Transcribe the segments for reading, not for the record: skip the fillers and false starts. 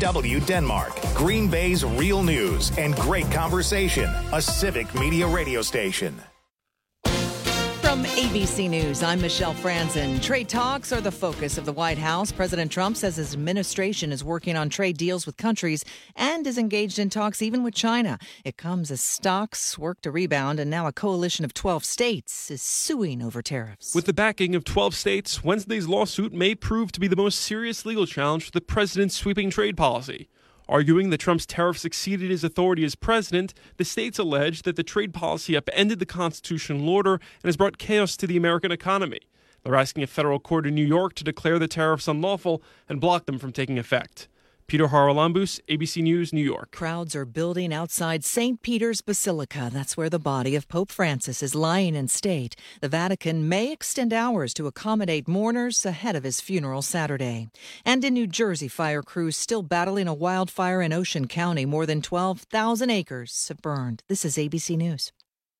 KW Denmark, Green Bay's real news and great conversation. A Civic Media radio station. From ABC News, I'm Michelle Franzen. Trade talks are the focus of the White House. President Trump says his administration is working on trade deals with countries and is engaged in talks even with China. It comes as stocks work to rebound, and now a coalition of 12 states is suing over tariffs. With the backing of 12 states, Wednesday's lawsuit may prove to be the most serious legal challenge for the president's sweeping trade policy. Arguing that Trump's tariffs exceeded his authority as president, the states allege that the trade policy upended the constitutional order and has brought chaos to the American economy. They're asking a federal court in New York to declare the tariffs unlawful and block them from taking effect. Peter Haralambous, ABC News, New York. Crowds are building outside St. Peter's Basilica. That's where the body of Pope Francis is lying in state. The Vatican may extend hours to accommodate mourners ahead of his funeral Saturday. And in New Jersey, fire crews still battling a wildfire in Ocean County. More than 12,000 acres have burned. This is ABC News.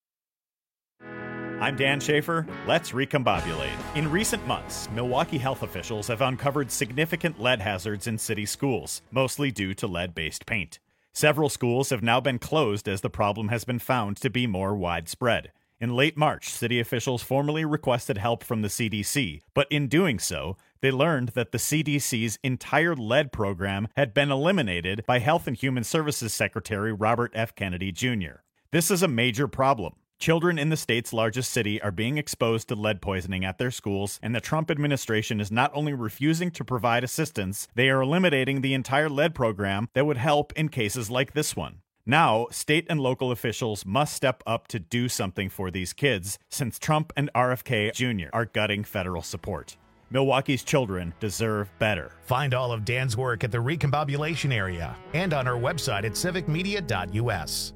I'm Dan Schaefer. Let's recombobulate. In recent months, Milwaukee health officials have uncovered significant lead hazards in city schools, mostly due to lead-based paint. Several schools have now been closed as the problem has been found to be more widespread. In late March, city officials formally requested help from the CDC, but in doing so, they learned that the CDC's entire lead program had been eliminated by Health and Human Services Secretary Robert F. Kennedy Jr. This is a major problem. Children in the state's largest city are being exposed to lead poisoning at their schools, and the Trump administration is not only refusing to provide assistance, they are eliminating the entire lead program that would help in cases like this one. Now, state and local officials must step up to do something for these kids, since Trump and RFK Jr. are gutting federal support. Milwaukee's children deserve better. Find all of Dan's work at the Recombobulation area and on our website at civicmedia.us.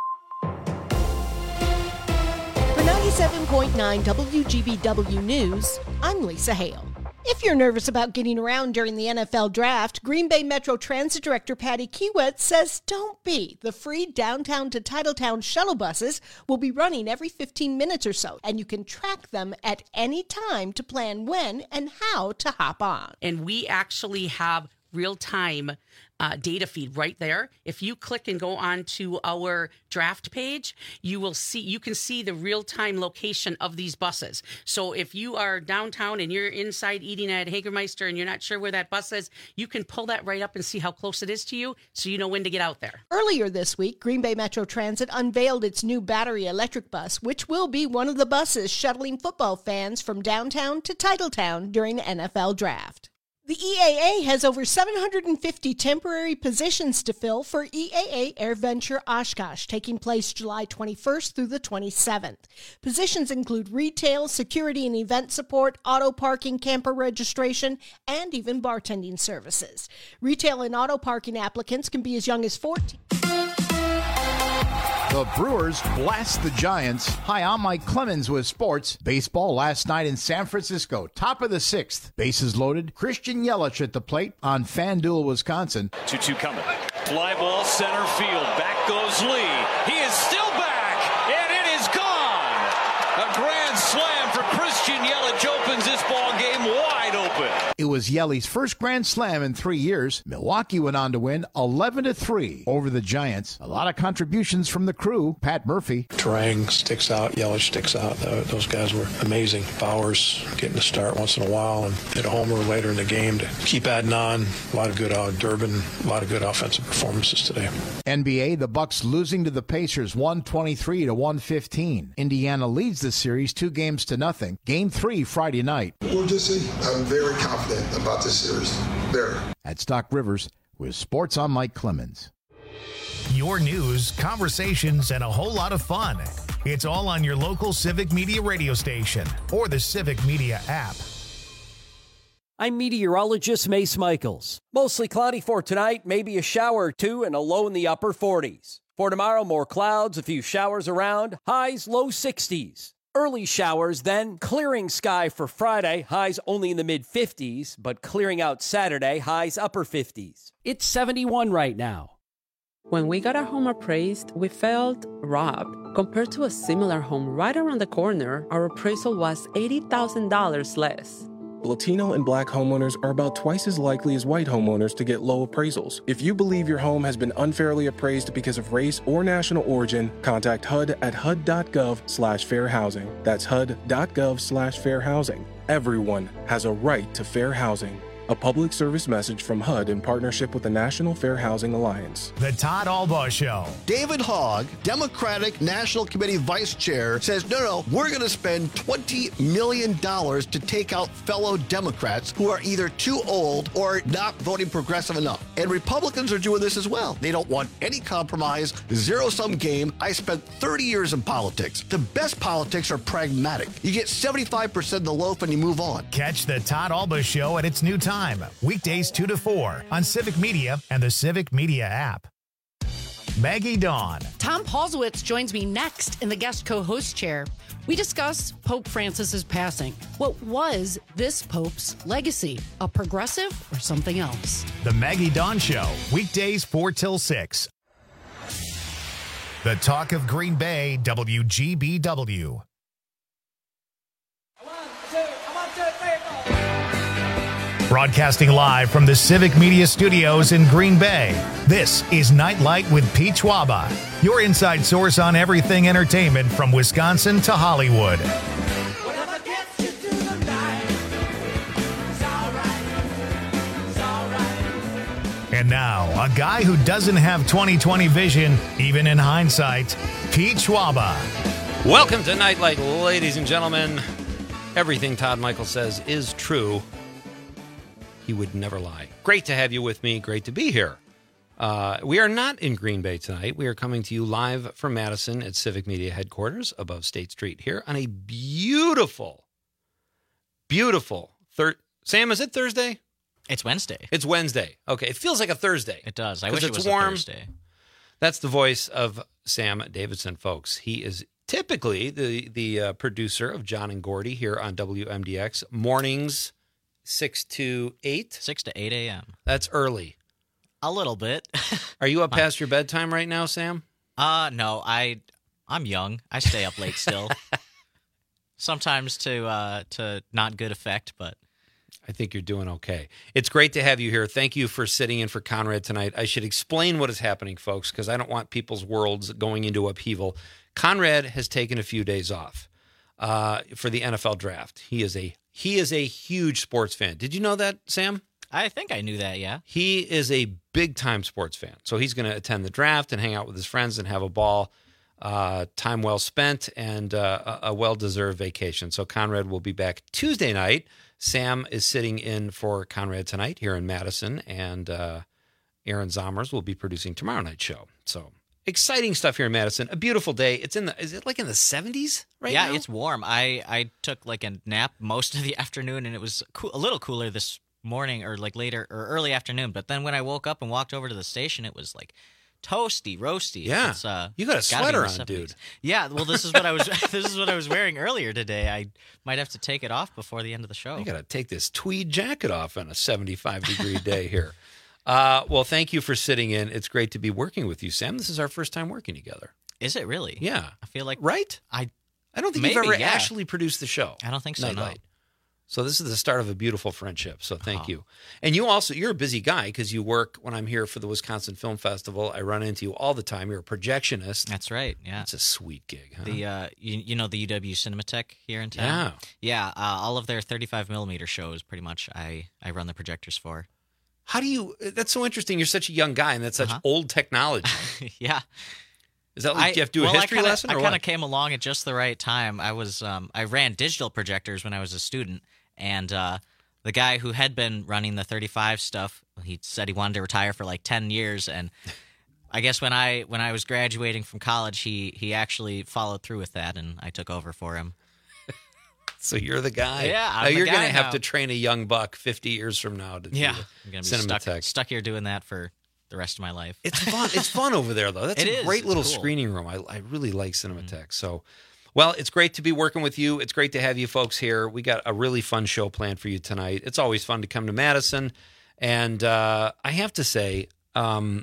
97.9 WGBW News, I'm Lisa Hale. If you're nervous about getting around during the NFL Draft, Green Bay Metro Transit Director Patty Kiewit says don't be. The free downtown to Titletown shuttle buses will be running every 15 minutes or so, and you can track them at any time to plan when and how to hop on. And we actually have real-time data feed right there. If you click and go on to our draft page, you can see the real-time location of these buses. So if you are downtown and you're inside eating at Hagermeister and you're not sure where that bus is, you can pull that right up and see how close it is to you, so you know when to get out there. Earlier this week, Green Bay Metro Transit unveiled its new battery electric bus, which will be one of the buses shuttling football fans from downtown to Titletown during the NFL Draft. The EAA has over 750 temporary positions to fill for EAA AirVenture Oshkosh, taking place July 21st through the 27th. Positions include retail, security and event support, auto parking, camper registration, and even bartending services. Retail and auto parking applicants can be as young as 14. The Brewers blast the Giants. Hi, I'm Mike Clemens with sports. Baseball last night in San Francisco. Top of the sixth. Bases loaded. Christian Yelich at the plate on FanDuel, Wisconsin. 2-2 coming. Fly ball center field. Back goes Lee. He is still back, and it is gone. A grand slam for Christian Yelich opens this ball game wide open. It was Yelich's first grand slam in 3 years. Milwaukee went on to win 11-3 over the Giants. A lot of contributions from the crew. Pat Murphy. Trang sticks out. Yelich sticks out. Those guys were amazing. Bowers getting to start once in a while and hit a homer later in the game to keep adding on. A lot of good Durbin. A lot of good offensive performances today. NBA, the Bucks losing to the Pacers 123-115. Indiana leads the series 2-0. Game 3 Friday night. We'll just see. I'm very confident about this series. There. At Stock Rivers with Sports, I'm Mike Clemens. Your news, conversations, and a whole lot of fun. It's all on your local Civic Media radio station or the Civic Media app. I'm meteorologist Mace Michaels. Mostly cloudy for tonight, maybe a shower or two, and a low in the upper 40s. For tomorrow, more clouds, a few showers around, highs low 60s. Early showers, then clearing sky for Friday, highs only in the mid-50s, but clearing out Saturday, highs upper 50s. It's 71 right now. When we got our home appraised, we felt robbed. Compared to a similar home right around the corner, our appraisal was $80,000 less. Latino and Black homeowners are about twice as likely as white homeowners to get low appraisals. If you believe your home has been unfairly appraised because of race or national origin, contact HUD at HUD.gov/fair housing. That's HUD.gov/fair housing. Everyone has a right to fair housing. A public service message from HUD in partnership with the National Fair Housing Alliance. The Todd Albaugh Show. David Hogg, Democratic National Committee Vice Chair, says, no, we're going to spend $20 million to take out fellow Democrats who are either too old or not voting progressive enough. And Republicans are doing this as well. They don't want any compromise, zero-sum game. I spent 30 years in politics. The best politics are pragmatic. You get 75% of the loaf and you move on. Catch the Todd Albaugh Show at its new time. Weekdays 2 to 4 on Civic Media and the Civic Media app. Maggie Dawn. Tom Paulsowitz joins me next in the guest co-host chair. We discuss Pope Francis's passing. What was this Pope's legacy? A progressive or something else? The Maggie Dawn Show. Weekdays 4 till 6. The Talk of Green Bay, WGBW. Broadcasting live from the Civic Media Studios in Green Bay, this is Nightlight with Pete Schwaba, your inside source on everything entertainment from Wisconsin to Hollywood. And now, a guy who doesn't have 20/20 vision, even in hindsight, Pete Schwaba. Welcome to Nightlight, ladies and gentlemen. Everything Todd Michael says is true. He would never lie. Great to have you with me. Great to be here. We are not in Green Bay tonight. We are coming to you live from Madison at Civic Media headquarters above State Street here on a beautiful Sam, is it Thursday? It's Wednesday. It's Wednesday. Okay. It feels like a Thursday. It does. I wish it was warm. a Thursday. That's the voice of Sam Davidson, folks. He is typically the producer of John and Gordy here on WMDX. Mornings, 6 to 8? 6 to 8 a.m. That's early. A little bit. Are you up past your bedtime right now, Sam? No. I'm young. I stay up late still. Sometimes to not good effect, but I think you're doing okay. It's great to have you here. Thank you for sitting in for Conrad tonight. I should explain what is happening, folks, because I don't want people's worlds going into upheaval. Conrad has taken a few days off for the NFL draft. He is a huge sports fan. Did you know that, Sam? I think I knew that, yeah. He is a big-time sports fan. So he's going to attend the draft and hang out with his friends and have a ball. Time well spent and a well-deserved vacation. So Conrad will be back Tuesday night. Sam is sitting in for Conrad tonight here in Madison, and Aaron Zomers will be producing tomorrow night's show. So exciting stuff here in Madison. A beautiful day. Is it like in the 70s right now? Yeah, it's warm. I took like a nap most of the afternoon, and it was a little cooler this morning or like later or early afternoon. But then when I woke up and walked over to the station, it was like toasty, roasty. Yeah, you got a sweater on, dude. Yeah, well, this is what I was. This is what I was wearing earlier today. I might have to take it off before the end of the show. You got to take this tweed jacket off on a 75-degree day here. Well, thank you for sitting in. It's great to be working with you, Sam. This is our first time working together. Is it really? Yeah, I feel like right. I don't think you've ever actually produced the show. I don't think so. Nightlight. No. So this is the start of a beautiful friendship. So thank you. And you're a busy guy because you work when I'm here for the Wisconsin Film Festival. I run into you all the time. You're a projectionist. That's right. Yeah. It's a sweet gig. Huh? The you know the UW Cinematheque here in town? Yeah. All of their 35mm shows pretty much I run the projectors for. How do you that's so interesting. You're such a young guy and that's such old technology. Yeah. Is that like you have to do a history lesson or I kind of came along at just the right time. I was I ran digital projectors when I was a student. And the guy who had been running the 35 stuff, he said he wanted to retire for like 10 years. And I guess when I was graduating from college, he actually followed through with that, and I took over for him. So you're the guy. Yeah, I'm you're the going guy to have now. to train a young buck 50 years from now to do I'm going to be Cinematheque. stuck here doing that for the rest of my life. It's fun. It's fun over there, though. That's a great little cool. screening room. I really like Cinematheque. So. Well, it's great to be working with you. It's great to have you folks here. We got a really fun show planned for you tonight. It's always fun to come to Madison. And I have to say, I want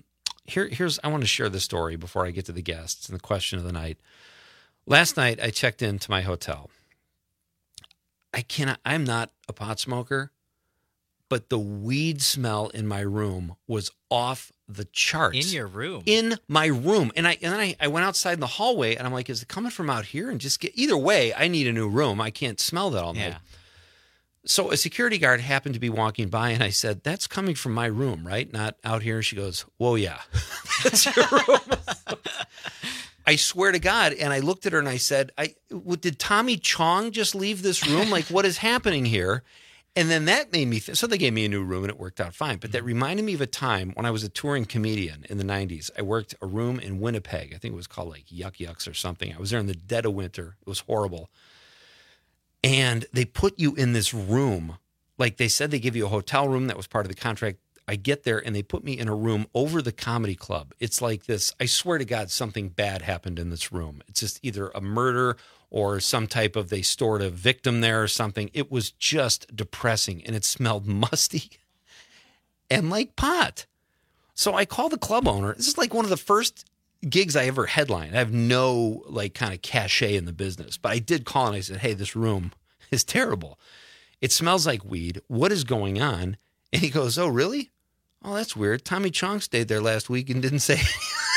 to share this story before I get to the guests and the question of the night. Last night, I checked into my hotel. I'm not a pot smoker, but the weed smell in my room was off the charts. In your room? In my room. And then I went outside in the hallway, and I'm like, is it coming from out here? And either way, I need a new room. I can't smell that all night. Yeah. So a security guard happened to be walking by, and I said, that's coming from my room, right? Not out here. She goes, whoa, yeah. That's your room. I swear to God. And I looked at her and I said, did Tommy Chong just leave this room? Like, what is happening here? And then that made me so they gave me a new room and it worked out fine. But that reminded me of a time when I was a touring comedian in the 90s. I worked a room in Winnipeg. I think it was called like Yuck Yucks or something. I was there in the dead of winter. It was horrible. And they put you in this room. Like they said, they give you a hotel room. That was part of the contract. I get there and they put me in a room over the comedy club. It's like this. I swear to God, something bad happened in this room. It's just either a murder or some type of, they stored a victim there or something. It was just depressing and it smelled musty and like pot. So I called the club owner. This is like one of the first gigs I ever headlined. I have no like kind of cachet in the business, but I did call and I said, hey, this room is terrible. It smells like weed. What is going on? And he goes, oh, really? Oh, that's weird. Tommy Chong stayed there last week and didn't say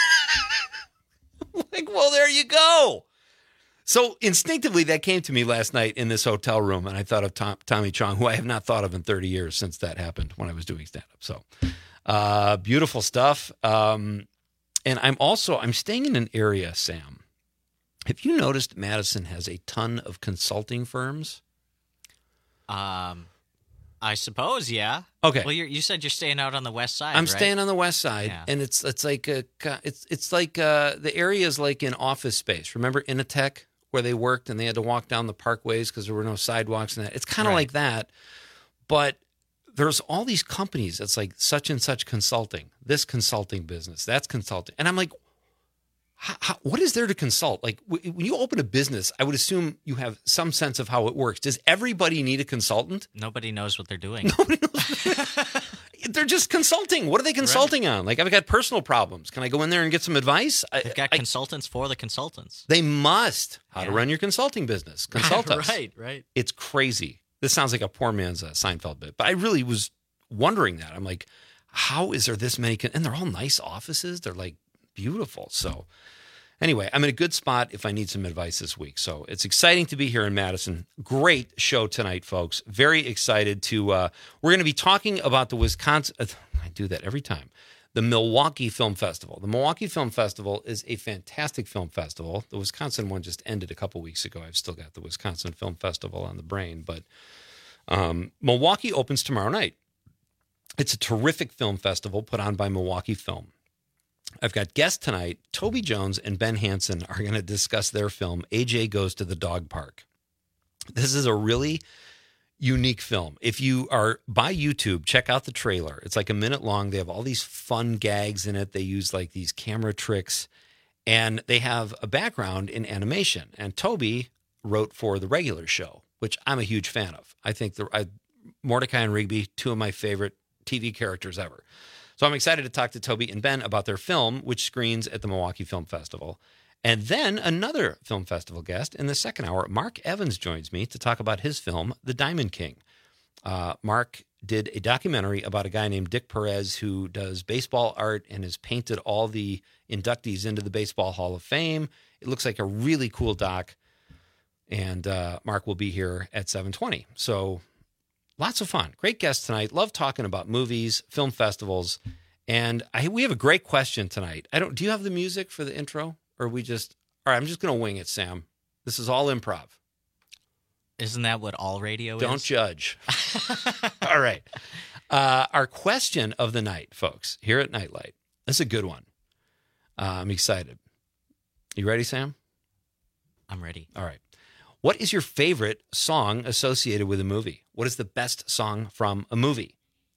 like, well, there you go. So instinctively, that came to me last night in this hotel room, and I thought of Tommy Chong, who I have not thought of in 30 years since that happened when I was doing stand-up. So beautiful stuff. And I'm staying in an area, Sam. Have you noticed Madison has a ton of consulting firms? I suppose, yeah. Okay. Well, you said you're staying out on the west side. I'm right? staying on the west side, Yeah. and it's like the area is like in Office Space. Remember Initech, where they worked and they had to walk down the parkways because there were no sidewalks and that. It's kind of like that, but there's all these companies that's like such and such consulting, this consulting business, that's consulting, and I'm like, what is there to consult? Like when you open a business, I would assume you have some sense of how it works. Does everybody need a consultant? Nobody knows what they're doing. They're just consulting. What are they consulting on? Like, I've got personal problems. Can I go in there and get some advice? They've got consultants for the consultants. They must. How to run your consulting business. Consult us. Right. It's crazy. This sounds like a poor man's Seinfeld bit, but I really was wondering that. I'm like, how is there this many? And they're all nice offices. They're like beautiful. So anyway, I'm in a good spot if I need some advice this week. So it's exciting to be here in Madison. Great show tonight, folks. Very excited to, we're going to be talking about the Wisconsin, I do that every time, the Milwaukee Film Festival. The Milwaukee Film Festival is a fantastic film festival. The Wisconsin one just ended a couple weeks ago. I've still got the Wisconsin Film Festival on the brain, but Milwaukee opens tomorrow night. It's a terrific film festival put on by Milwaukee Film. I've got guests tonight. Toby Jones and Ben Hansen are going to discuss their film, AJ Goes to the Dog Park. This is a really unique film. If you are by YouTube, check out the trailer. It's like a minute long. They have all these fun gags in it. They use like these camera tricks, and they have a background in animation. And Toby wrote for The Regular Show, which I'm a huge fan of. I think Mordecai and Rigby, two of my favorite TV characters ever. So I'm excited to talk to Toby and Ben about their film, which screens at the Milwaukee Film Festival. And then another film festival guest in the second hour, Mark Evans, joins me to talk about his film, The Diamond King. Mark did a documentary about a guy named Dick Perez who does baseball art and has painted all the inductees into the Baseball Hall of Fame. It looks like a really cool doc. And Mark will be here at 7:20. So lots of fun. Great guest tonight. Love talking about movies, film festivals. And we have a great question tonight. Do you have the music for the intro? Or all right, I'm just going to wing it, Sam. This is all improv. Isn't that what all radio is? Don't judge. All right. Our question of the night, folks, here at Nightlight. This is a good one. I'm excited. You ready, Sam? I'm ready. All right. What is your favorite song associated with a movie? What is the best song from a movie?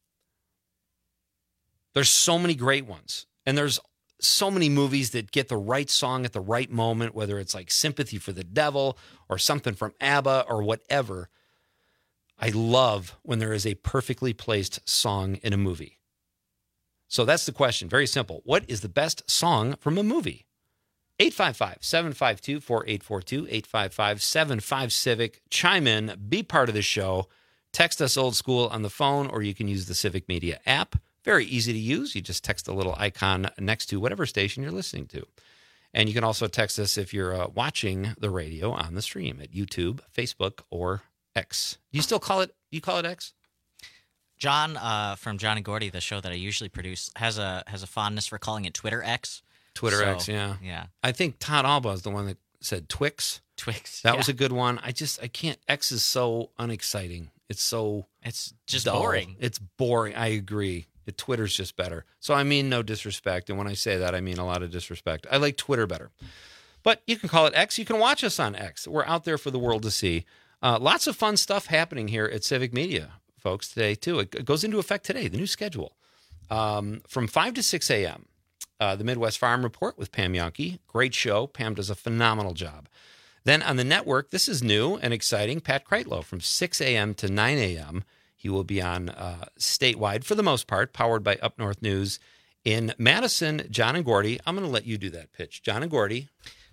There's so many great ones. And there's so many movies that get the right song at the right moment, whether it's like Sympathy for the Devil or something from ABBA or whatever. I love when there is a perfectly placed song in a movie. So that's the question. Very simple. What is the best song from a movie? 855-752-4842, 855-75-CIVIC. Chime in, be part of the show. Text us old school on the phone, or you can use the Civic Media app. Very easy to use. You just text a little icon next to whatever station you're listening to. And you can also text us if you're watching the radio on the stream at YouTube, Facebook, or X. Do you still call it X? John from John and Gordy, the show that I usually produce, has a fondness for calling it Twitter X. Twitter X, yeah. Yeah. I think Todd Alba is the one that said Twix. That was a good one. I can't. X is so unexciting. It's just dull. boring. It's boring. I agree. Twitter's just better. So I mean no disrespect. And when I say that, I mean a lot of disrespect. I like Twitter better. But you can call it X. You can watch us on X. We're out there for the world to see. Lots of fun stuff happening here at Civic Media, folks, today, too. It goes into effect today, the new schedule. From 5 to 6 a.m., the Midwest Farm Report with Pam Yonke. Great show. Pam does a phenomenal job. Then on the network, this is new and exciting, Pat Kreitlow from 6 a.m. to 9 a.m. He will be on statewide, for the most part, powered by Up North News. In Madison, John and Gordy. I'm going to let you do that pitch. John and Gordy.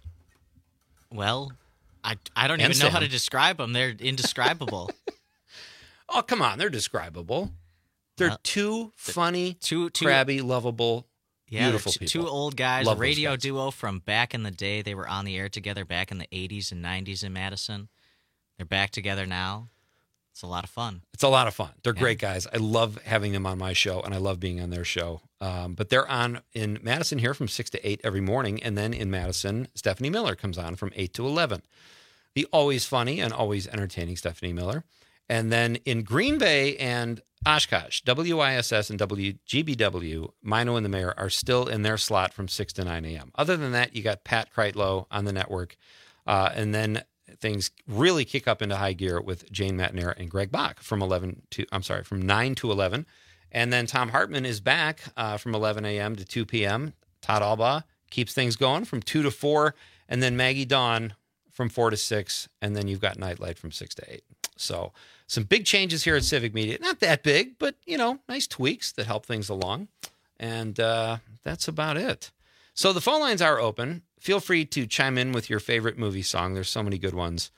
Well, I don't even know how to describe them. They're indescribable. Oh, come on. They're describable. They're two funny, crabby, lovable, beautiful people. Two old guys, Love a radio those guys. duo from back in the day. They were on the air together back in the 80s and 90s in Madison. They're back together now. It's a lot of fun. It's a lot of fun. They're great guys. I love having them on my show, and I love being on their show. But they're on in Madison here from 6 to 8 every morning, and then in Madison, Stephanie Miller comes on from 8 to 11. The always funny and always entertaining Stephanie Miller. And then in Green Bay and Oshkosh, WISS and WGBW, Mino and the Mayor are still in their slot from 6 to 9 a.m. Other than that, you got Pat Kreitlow on the network, and then things really kick up into high gear with Jane Matnair and Greg Bach from 9 to 11. And then Tom Hartman is back from 11 a.m. to 2 p.m. Todd Alba keeps things going from 2 to 4. And then Maggie Dawn from 4 to 6. And then you've got Nightlight from 6 to 8. So some big changes here at Civic Media. Not that big, but, nice tweaks that help things along. And that's about it. So the phone lines are open. Feel free to chime in with your favorite movie song. There's so many good ones.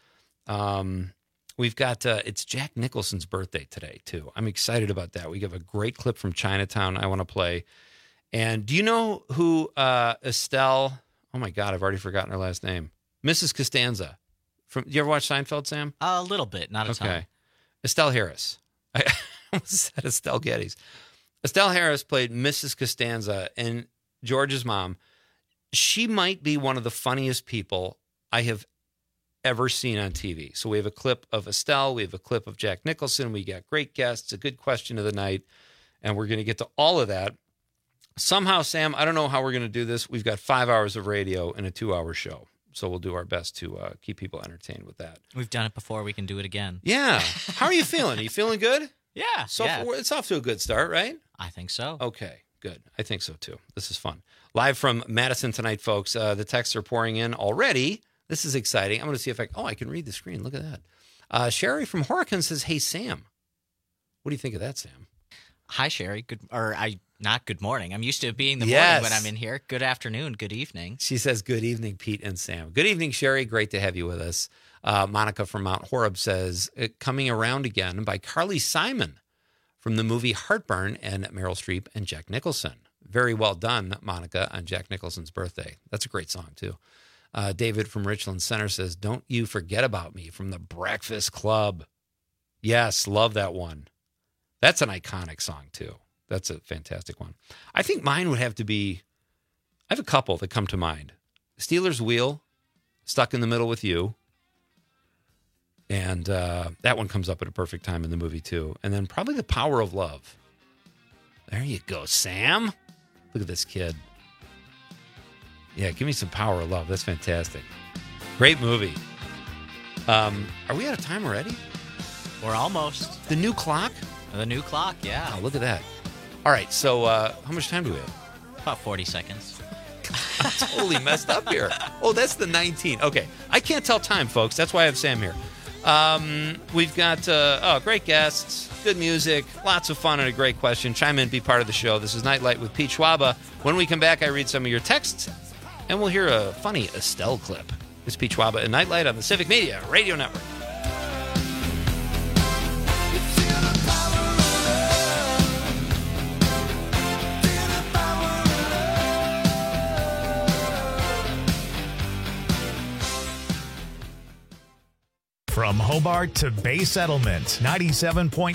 We've got, it's Jack Nicholson's birthday today, too. I'm excited about that. We have a great clip from Chinatown I want to play. And do you know who Estelle, oh my God, I've already forgotten her last name. Mrs. Costanza. Do you ever watch Seinfeld, Sam? A little bit, not a ton. Okay. Estelle Harris. I almost said Estelle Geddes. Estelle Harris played Mrs. Costanza, and George's mom. She might be one of the funniest people I have ever seen on TV. So we have a clip of Estelle. We have a clip of Jack Nicholson. We got great guests, a good question of the night, and we're going to get to all of that. Somehow, Sam, I don't know how we're going to do this. We've got 5 hours of radio and a 2-hour show. So we'll do our best to keep people entertained with that. We've done it before. We can do it again. Yeah. How are you feeling? Are you feeling good? Yeah. So it's off to a good start, right? I think so. Okay, good. I think so, too. This is fun. Live from Madison tonight, folks. The texts are pouring in already. This is exciting. I'm going to see if I can read the screen. Look at that. Sherry from Horicon says, "Hey, Sam." What do you think of that, Sam? Hi, Sherry. Not good morning. I'm used to it being the morning when I'm in here. Good afternoon. Good evening. She says, "Good evening, Pete and Sam." Good evening, Sherry. Great to have you with us. Monica from Mount Horeb says, "Coming Around Again" by Carly Simon from the movie Heartburn and Meryl Streep and Jack Nicholson. Very well done, Monica, on Jack Nicholson's birthday. That's a great song, too. David from Richland Center says, "Don't You Forget About Me" from The Breakfast Club. Yes, love that one. That's an iconic song, too. That's a fantastic one. I think mine would have to be, I have a couple that come to mind. Steelers Wheel, Stuck in the Middle with You. And that one comes up at a perfect time in the movie, too. And then probably The Power of Love. There you go, Sam. Look at this kid. Yeah, give me some Power of Love. That's fantastic. Great movie. Are we out of time already? We're almost. The new clock? The new clock, yeah. Oh, look at that. All right, so how much time do we have? About 40 seconds. I'm totally messed up here. Oh, that's the 19. Okay, I can't tell time, folks. That's why I have Sam here. We've got great guests, good music, lots of fun, and a great question. Chime in, be part of the show. This is Nightlight with Pete Schwaba. When we come back, I read some of your texts And we'll hear a funny Estelle clip. It's Pete Schwaba and Nightlight on the Civic Media Radio Network. From Hobart to Bay Settlement, 97.9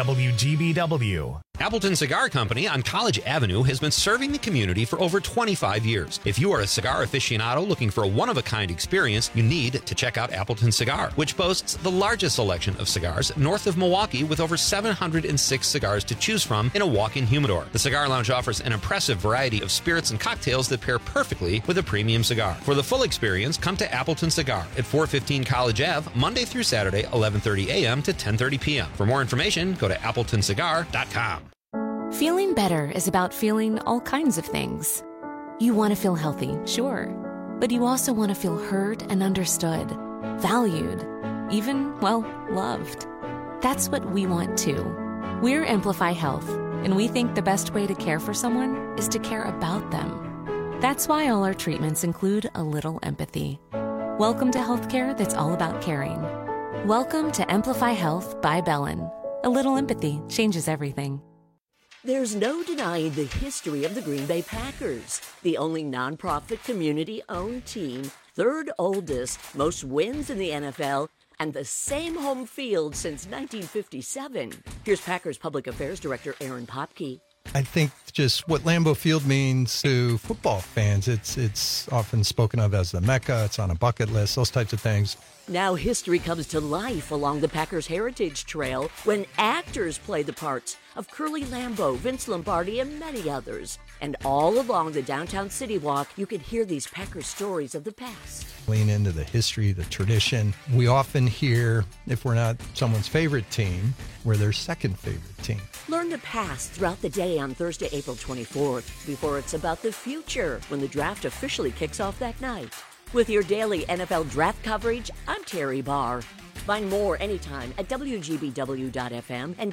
WGBW. Appleton Cigar Company on College Avenue has been serving the community for over 25 years. If you are a cigar aficionado looking for a one-of-a-kind experience, you need to check out Appleton Cigar, which boasts the largest selection of cigars north of Milwaukee with over 706 cigars to choose from in a walk-in humidor. The Cigar Lounge offers an impressive variety of spirits and cocktails that pair perfectly with a premium cigar. For the full experience, come to Appleton Cigar at 415 College Ave, Monday through Saturday, 11:30 a.m. to 10:30 p.m. For more information, go to appletoncigar.com. Feeling better is about feeling all kinds of things. You want to feel healthy, sure, but you also want to feel heard and understood, valued, even, well, loved. That's what we want too. We're Amplify Health, and we think the best way to care for someone is to care about them. That's why all our treatments include a little empathy. Welcome to healthcare that's all about caring. Welcome to Amplify Health by Bellin. A little empathy changes everything. There's no denying the history of the Green Bay Packers, the only nonprofit community-owned team, third oldest, most wins in the NFL, and the same home field since 1957. Here's Packers Public Affairs Director Aaron Popke. I think just what Lambeau Field means to football fans, it's often spoken of as the Mecca, it's on a bucket list, those types of things. Now history comes to life along the Packers Heritage Trail when actors play the parts of Curly Lambeau, Vince Lombardi, and many others. And all along the downtown City Walk, you can hear these Packers stories of the past. Lean into the history, the tradition. We often hear, if we're not someone's favorite team, we're their second favorite team. Learn the past throughout the day on Thursday, April 24th, before it's about the future when the draft officially kicks off that night. With your daily NFL draft coverage, I'm Terry Barr. Find more anytime at WGBW.FM and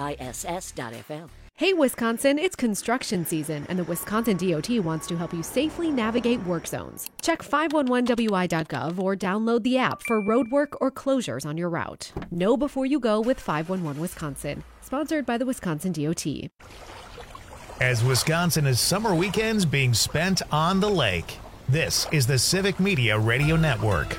WISS.FM. Hey, Wisconsin, it's construction season, and the Wisconsin DOT wants to help you safely navigate work zones. Check 511wi.gov or download the app for roadwork or closures on your route. Know before you go with 511 Wisconsin. Sponsored by the Wisconsin DOT. As Wisconsin is summer weekends being spent on the lake, this is the Civic Media Radio Network.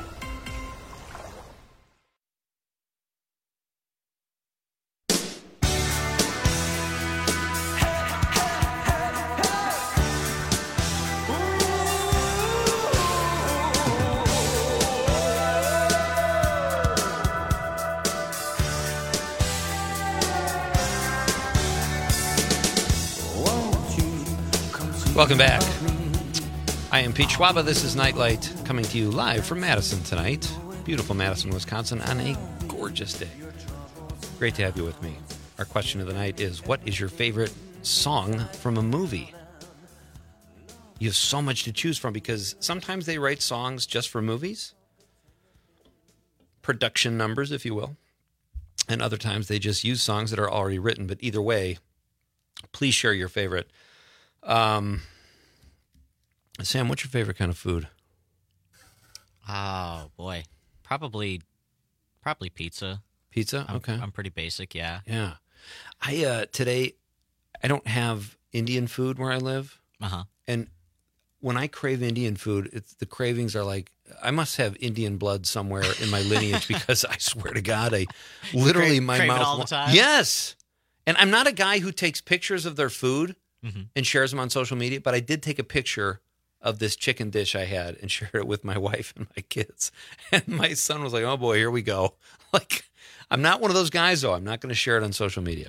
Welcome back. I am Pete Schwaba. This is Nightlight coming to you live from Madison tonight. Beautiful Madison, Wisconsin on a gorgeous day. Great to have you with me. Our question of the night is, what is your favorite song from a movie? You have so much to choose from because sometimes they write songs just for movies. Production numbers, if you will. And other times they just use songs that are already written. But either way, please share your favorite. Sam, what's your favorite kind of food? Oh, boy. Probably pizza. Pizza? Okay. I'm pretty basic, yeah. Yeah. Today, I don't have Indian food where I live. Uh-huh. And when I crave Indian food, the cravings are like, I must have Indian blood somewhere in my lineage because I swear to God, I literally, my crave mouth. It all the time? Yes. And I'm not a guy who takes pictures of their food Mm-hmm. and shares them on social media, but I did take a picture of this chicken dish I had and shared it with my wife and my kids. And my son was like, oh boy, here we go. Like, I'm not one of those guys, though. I'm not going to share it on social media.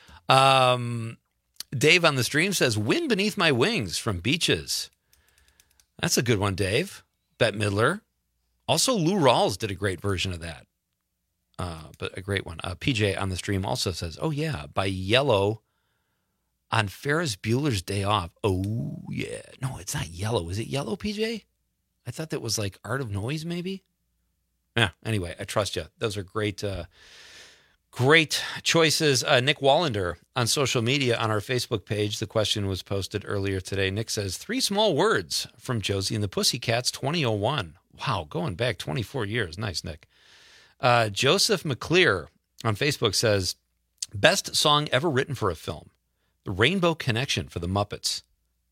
Dave on the stream says, Wind Beneath My Wings from Beaches. That's a good one, Dave. Bette Midler. Also, Lou Rawls did a great version of that. But a great one. PJ on the stream also says, oh yeah, by Yellow on Ferris Bueller's Day Off. Oh, yeah. No, it's not Yellow. Is it Yellow, PJ? I thought that was like Art of Noise, maybe? Yeah, anyway, I trust you. Those are great Great choices. Nick Wallander on social media on our Facebook page. The question was posted earlier today. Nick says, 3 small words from Josie and the Pussycats 2001. Wow, going back 24 years. Nice, Nick. Joseph McClear on Facebook says, best song ever written for a film, The Rainbow Connection for the Muppets.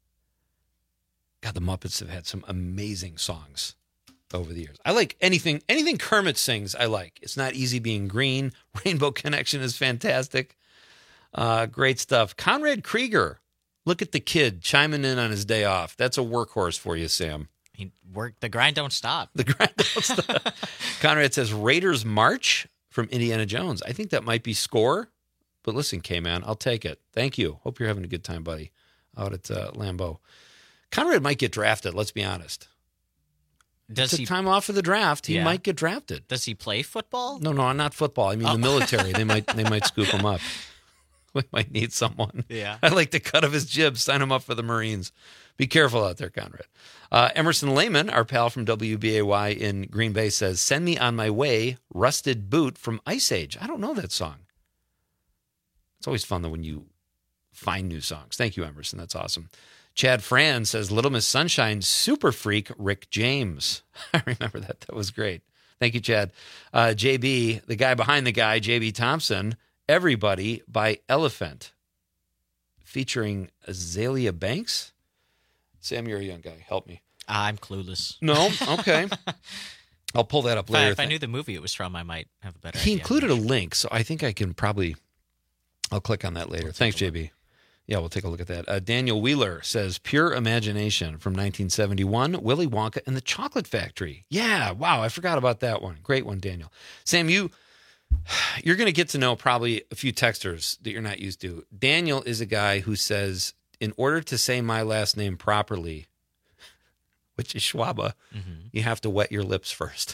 God, the Muppets have had some amazing songs over the years. I like anything Kermit sings, I like. It's Not Easy Being Green. Rainbow Connection is fantastic. Great stuff. Conrad Krieger, Look at the Kid, chiming in on his day off. That's a workhorse for you, Sam. The grind don't stop. The grind don't stop. Conrad says Raiders March from Indiana Jones. I think that might be score. But listen, K-Man, I'll take it. Thank you. Hope you're having a good time, buddy, out at Lambeau. Conrad might get drafted, let's be honest. Does he time off of the draft? He might get drafted. Does he play football? No, not football. I mean the military. They might scoop him up. We might need someone. Yeah. I like the cut of his jib. Sign him up for the Marines. Be careful out there, Conrad. Emerson Lehman, our pal from WBAY in Green Bay, says, "Send me on my way, Rusted Boot" from Ice Age. I don't know that song. It's always fun though when you find new songs. Thank you, Emerson. That's awesome. Chad Fran says, Little Miss Sunshine, Super Freak, Rick James. I remember that. That was great. Thank you, Chad. JB, the guy behind the guy, JB Thompson, Everybody by Elephant, featuring Azalea Banks. Sam, you're a young guy. Help me. I'm clueless. No? Okay. I'll pull that up later. If I knew the movie it was from, I might have a better idea. He included a link, so I think I can I'll click on that later. Thanks, JB. Yeah, we'll take a look at that. Daniel Wheeler says, Pure Imagination from 1971, Willy Wonka and the Chocolate Factory. Yeah, wow, I forgot about that one. Great one, Daniel. Sam, you're going to get to know probably a few texters that you're not used to. Daniel is a guy who says, in order to say my last name properly, which is Schwaba, you have to wet your lips first.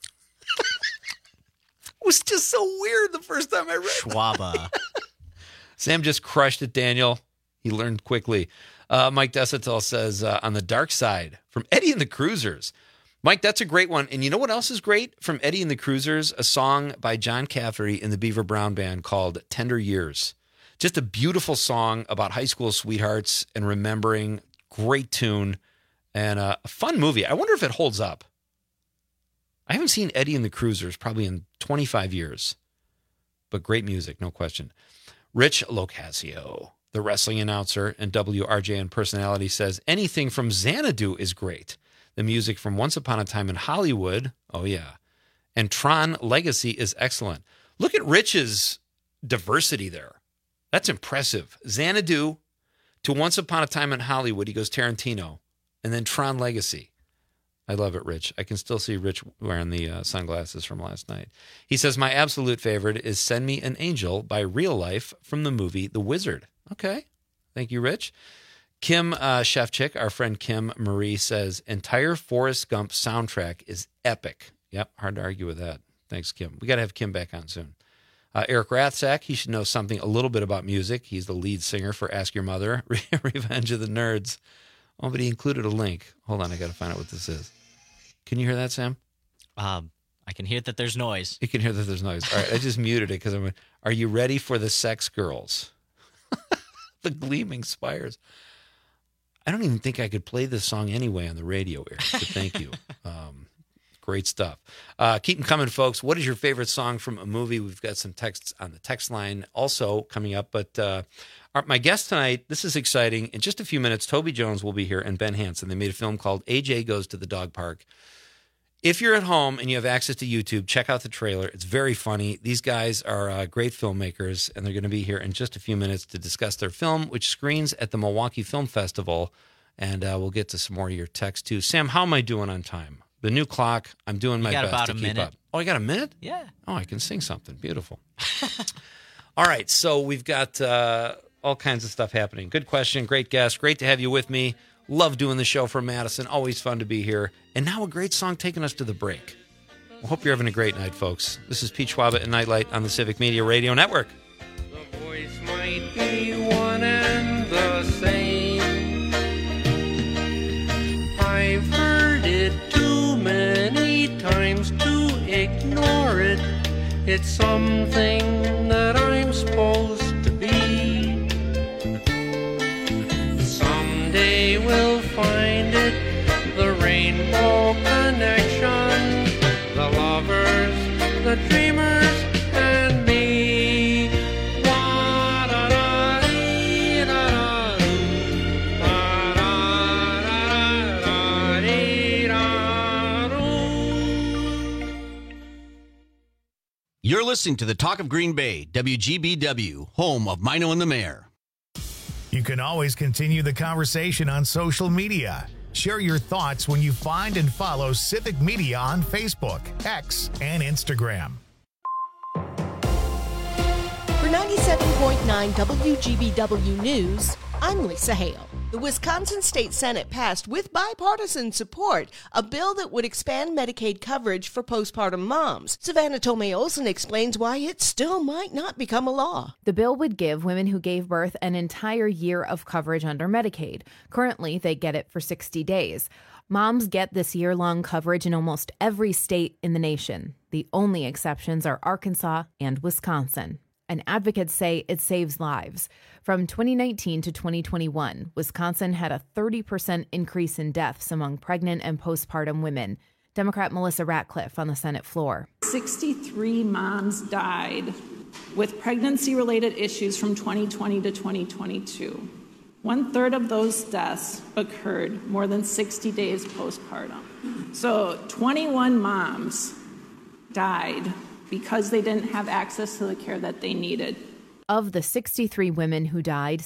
It was just so weird the first time I read Schwaba. Sam just crushed it, Daniel. He learned quickly. Mike Desatel says, On the Dark Side from Eddie and the Cruisers. Mike, that's a great one. And you know what else is great from Eddie and the Cruisers? A song by John Cafferty and the Beaver Brown Band called Tender Years. Just a beautiful song about high school sweethearts and remembering. Great tune and a fun movie. I wonder if it holds up. I haven't seen Eddie and the Cruisers probably in 25 years. But great music, no question. Rich Locasio, the wrestling announcer and WRJN personality, says anything from Xanadu is great. The music from Once Upon a Time in Hollywood, oh yeah, and Tron Legacy is excellent. Look at Rich's diversity there. That's impressive. Xanadu to Once Upon a Time in Hollywood, he goes Tarantino, and then Tron Legacy. I love it, Rich. I can still see Rich wearing the sunglasses from last night. He says, my absolute favorite is Send Me an Angel by Real Life from the movie The Wizard. Okay. Thank you, Rich. Kim Shevchik, our friend Kim Marie, says, entire Forrest Gump soundtrack is epic. Yep, hard to argue with that. Thanks, Kim. We got to have Kim back on soon. Eric Rathsack, he should know something a little bit about music. He's the lead singer for Ask Your Mother, Revenge of the Nerds. Oh, but he included a link. Hold on, I got to find out what this is. Can you hear that, Sam? I can hear that there's noise. You can hear that there's noise. All right, I just muted it because I'm. Are you ready for the Sex Girls? The Gleaming Spires. I don't even think I could play this song anyway on the radio, Eric, but thank you. Great stuff. Keep them coming, folks. What is your favorite song from a movie? We've got some texts on the text line also coming up, but my guest tonight, this is exciting. In just a few minutes, Toby Jones will be here and Ben Hansen. They made a film called AJ Goes to the Dog Park. If you're at home and you have access to YouTube, check out the trailer. It's very funny. These guys are great filmmakers, and they're going to be here in just a few minutes to discuss their film, which screens at the Milwaukee Film Festival. And we'll get to some more of your texts, too. Sam, how am I doing on time? The new clock, I'm doing my best to keep up. Oh, I got a minute? Yeah. Oh, I can sing something. Beautiful. All right, so we've got all kinds of stuff happening. Good question, great guest. Great to have you with me. Love doing the show from Madison. Always fun to be here. And now a great song taking us to the break. I hope you're having a great night, folks. This is Pete Schwaba and Nightlight on the Civic Media Radio Network. The voice might be one and the same. I've heard it too many times to ignore it. It's something that I'm supposed to be. Someday we'll find it, the rainbow connection, the lovers, the dreamers, and me. You're listening to the Talk of Green Bay, WGBW, home of Mino and the Mayor. You can always continue the conversation on social media. Share your thoughts when you find and follow Civic Media on Facebook, X, and Instagram. For 97.9 WGBW News, I'm Lisa Hale. The Wisconsin State Senate passed, with bipartisan support, a bill that would expand Medicaid coverage for postpartum moms. Savannah Tomei-Olsen explains why it still might not become a law. The bill would give women who gave birth an entire year of coverage under Medicaid. Currently, they get it for 60 days. Moms get this year-long coverage in almost every state in the nation. The only exceptions are Arkansas and Wisconsin. And advocates say it saves lives. From 2019 to 2021, Wisconsin had a 30% increase in deaths among pregnant and postpartum women. Democrat Melissa Ratcliffe on the Senate floor. 63 moms died with pregnancy-related issues from 2020 to 2022. 1/3 of those deaths occurred more than 60 days postpartum. So 21 moms died because they didn't have access to the care that they needed. Of the 63 women who died,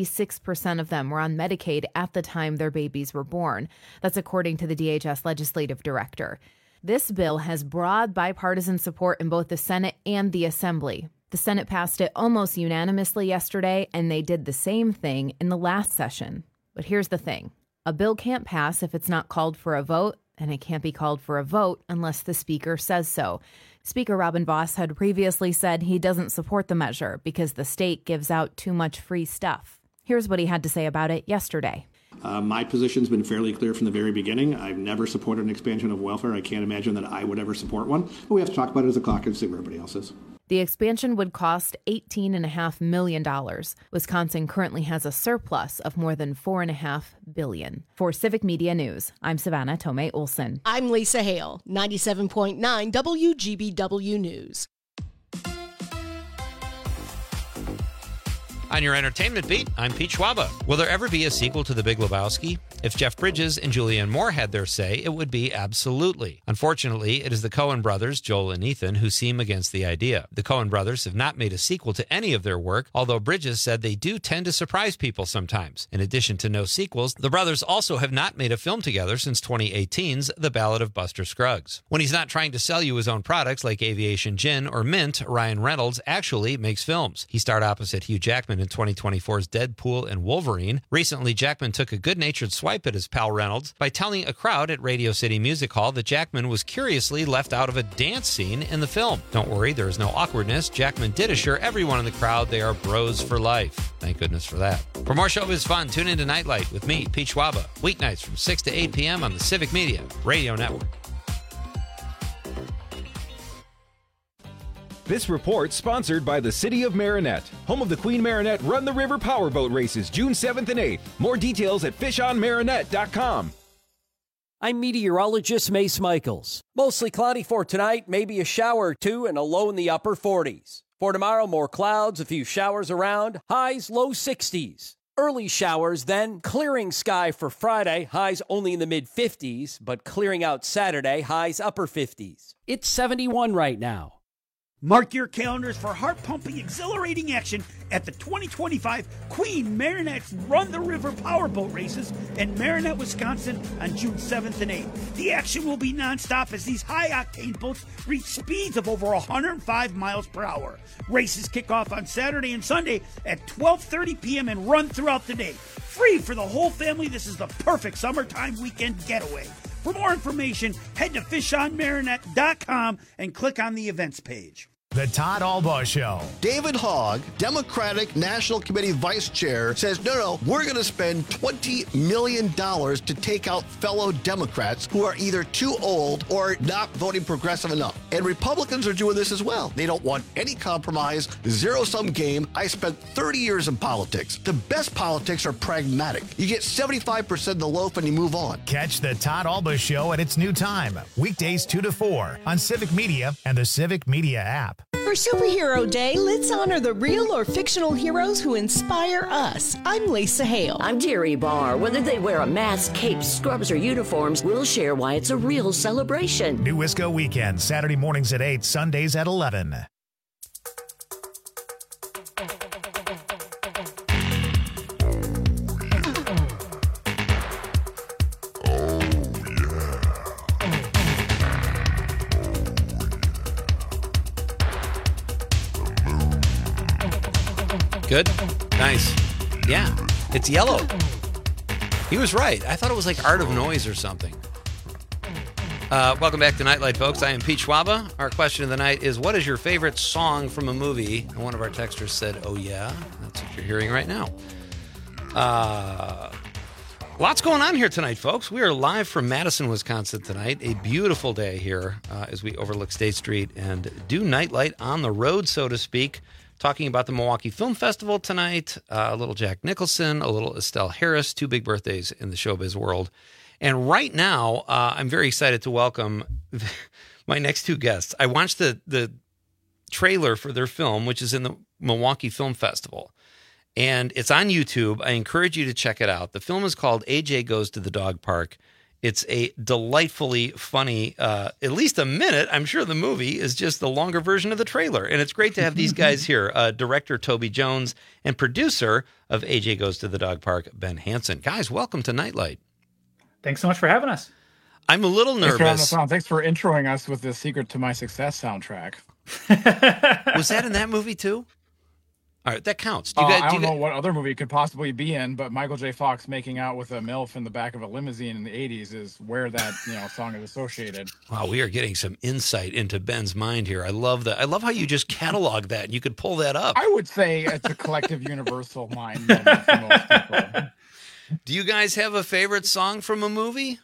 76% of them were on Medicaid at the time their babies were born. That's according to the DHS legislative director. This bill has broad bipartisan support in both the Senate and the Assembly. The Senate passed it almost unanimously yesterday, and they did the same thing in the last session. But here's the thing. A bill can't pass if it's not called for a vote, and it can't be called for a vote unless the Speaker says so. Speaker Robin Vos had previously said he doesn't support the measure because the state gives out too much free stuff. Here's what he had to say about it yesterday. My position's been fairly clear from the very beginning. I've never supported an expansion of welfare. I can't imagine that I would ever support one. But we have to talk about it as a caucus and see where everybody else is. The expansion would cost $18.5 million. Wisconsin currently has a surplus of more than $4.5 billion. For Civic Media News, I'm Savannah Tomei-Olsen. I'm Lisa Hale, 97.9 WGBW News. On your entertainment beat, I'm Pete Schwaba. Will there ever be a sequel to The Big Lebowski? If Jeff Bridges and Julianne Moore had their say, it would be absolutely. Unfortunately, it is the Coen brothers, Joel and Ethan, who seem against the idea. The Coen brothers have not made a sequel to any of their work, although Bridges said they do tend to surprise people sometimes. In addition to no sequels, the brothers also have not made a film together since 2018's The Ballad of Buster Scruggs. When he's not trying to sell you his own products like Aviation Gin or Mint, Ryan Reynolds actually makes films. He starred opposite Hugh Jackman in 2024's Deadpool and Wolverine. Recently, Jackman took a good-natured swipe at his pal Reynolds by telling a crowd at Radio City Music Hall that Jackman was curiously left out of a dance scene in the film. Don't worry, there is no awkwardness. Jackman did assure everyone in the crowd they are bros for life. Thank goodness for that. For more showbiz fun, tune into Nightlight with me, Pete Schwaba, weeknights from 6 to 8 p.m. on the Civic Media Radio Network. This report sponsored by the City of Marinette, home of the Queen Marinette Run the River Powerboat Races, June 7th and 8th. More details at fishonmarinette.com. I'm meteorologist Mace Michaels. Mostly cloudy for tonight, maybe a shower or two, and a low in the upper 40s. For tomorrow, more clouds, a few showers around, highs low 60s. Early showers, then clearing sky for Friday, highs only in the mid-50s, but clearing out Saturday, highs upper 50s. It's 71 right now. Mark your calendars for heart-pumping, exhilarating action at the 2025 Queen Marinette's Run the River Powerboat Races in Marinette, Wisconsin on June 7th and 8th. The action will be nonstop as these high-octane boats reach speeds of over 105 miles per hour. Races kick off on Saturday and Sunday at 12:30 p.m. and run throughout the day. Free for the whole family, this is the perfect summertime weekend getaway. For more information, head to fishonmarinette.com and click on the events page. The Todd Albaugh Show. David Hogg, Democratic National Committee Vice Chair, says, no, we're going to spend $20 million to take out fellow Democrats who are either too old or not voting progressive enough. And Republicans are doing this as well. They don't want any compromise, zero-sum game. I spent 30 years in politics. The best politics are pragmatic. You get 75% of the loaf and you move on. Catch The Todd Albaugh Show at its new time, weekdays 2 to 4 on Civic Media and the Civic Media app. For Superhero Day, let's honor the real or fictional heroes who inspire us. I'm Lisa Hale. I'm Jerry Barr. Whether they wear a mask, cape, scrubs, or uniforms, we'll share why it's a real celebration. New Wisco Weekend, Saturday mornings at 8, Sundays at 11. Good? Nice. Yeah, it's yellow. He was right. I thought it was like Art of Noise or something. Welcome back to Nightlight, folks. I am Pete Schwaba. Our question of the night is, what is your favorite song from a movie? And one of our texters said, oh, yeah. That's what you're hearing right now. Lots going on here tonight, folks. We are live from Madison, Wisconsin tonight. A beautiful day here as we overlook State Street and do Nightlight on the road, so to speak. Talking about the Milwaukee Film Festival tonight, a little Jack Nicholson, a little Estelle Harris, two big birthdays in the showbiz world. And right now, I'm very excited to welcome my next two guests. I watched the trailer for their film, which is in the Milwaukee Film Festival. And it's on YouTube. I encourage you to check it out. The film is called AJ Goes to the Dog Park. It's a delightfully funny, at least a minute. I'm sure the movie is just the longer version of the trailer. And it's great to have these guys here. Director Toby Jones and producer of AJ Goes to the Dog Park, Ben Hansen. Guys, welcome to Nightlight. Thanks so much for having us. I'm a little nervous. Thanks for having us on. Thanks for introing us with the Secret to My Success soundtrack. Was that in that movie too? All right, that counts. I don't know what other movie it could possibly be in, but Michael J. Fox making out with a MILF in the back of a limousine in the 80s is where that song is associated. Wow, we are getting some insight into Ben's mind here. I love that. I love how you just catalog that. You could pull that up. I would say it's a collective universal mind for most people. Do you guys have a favorite song from a movie?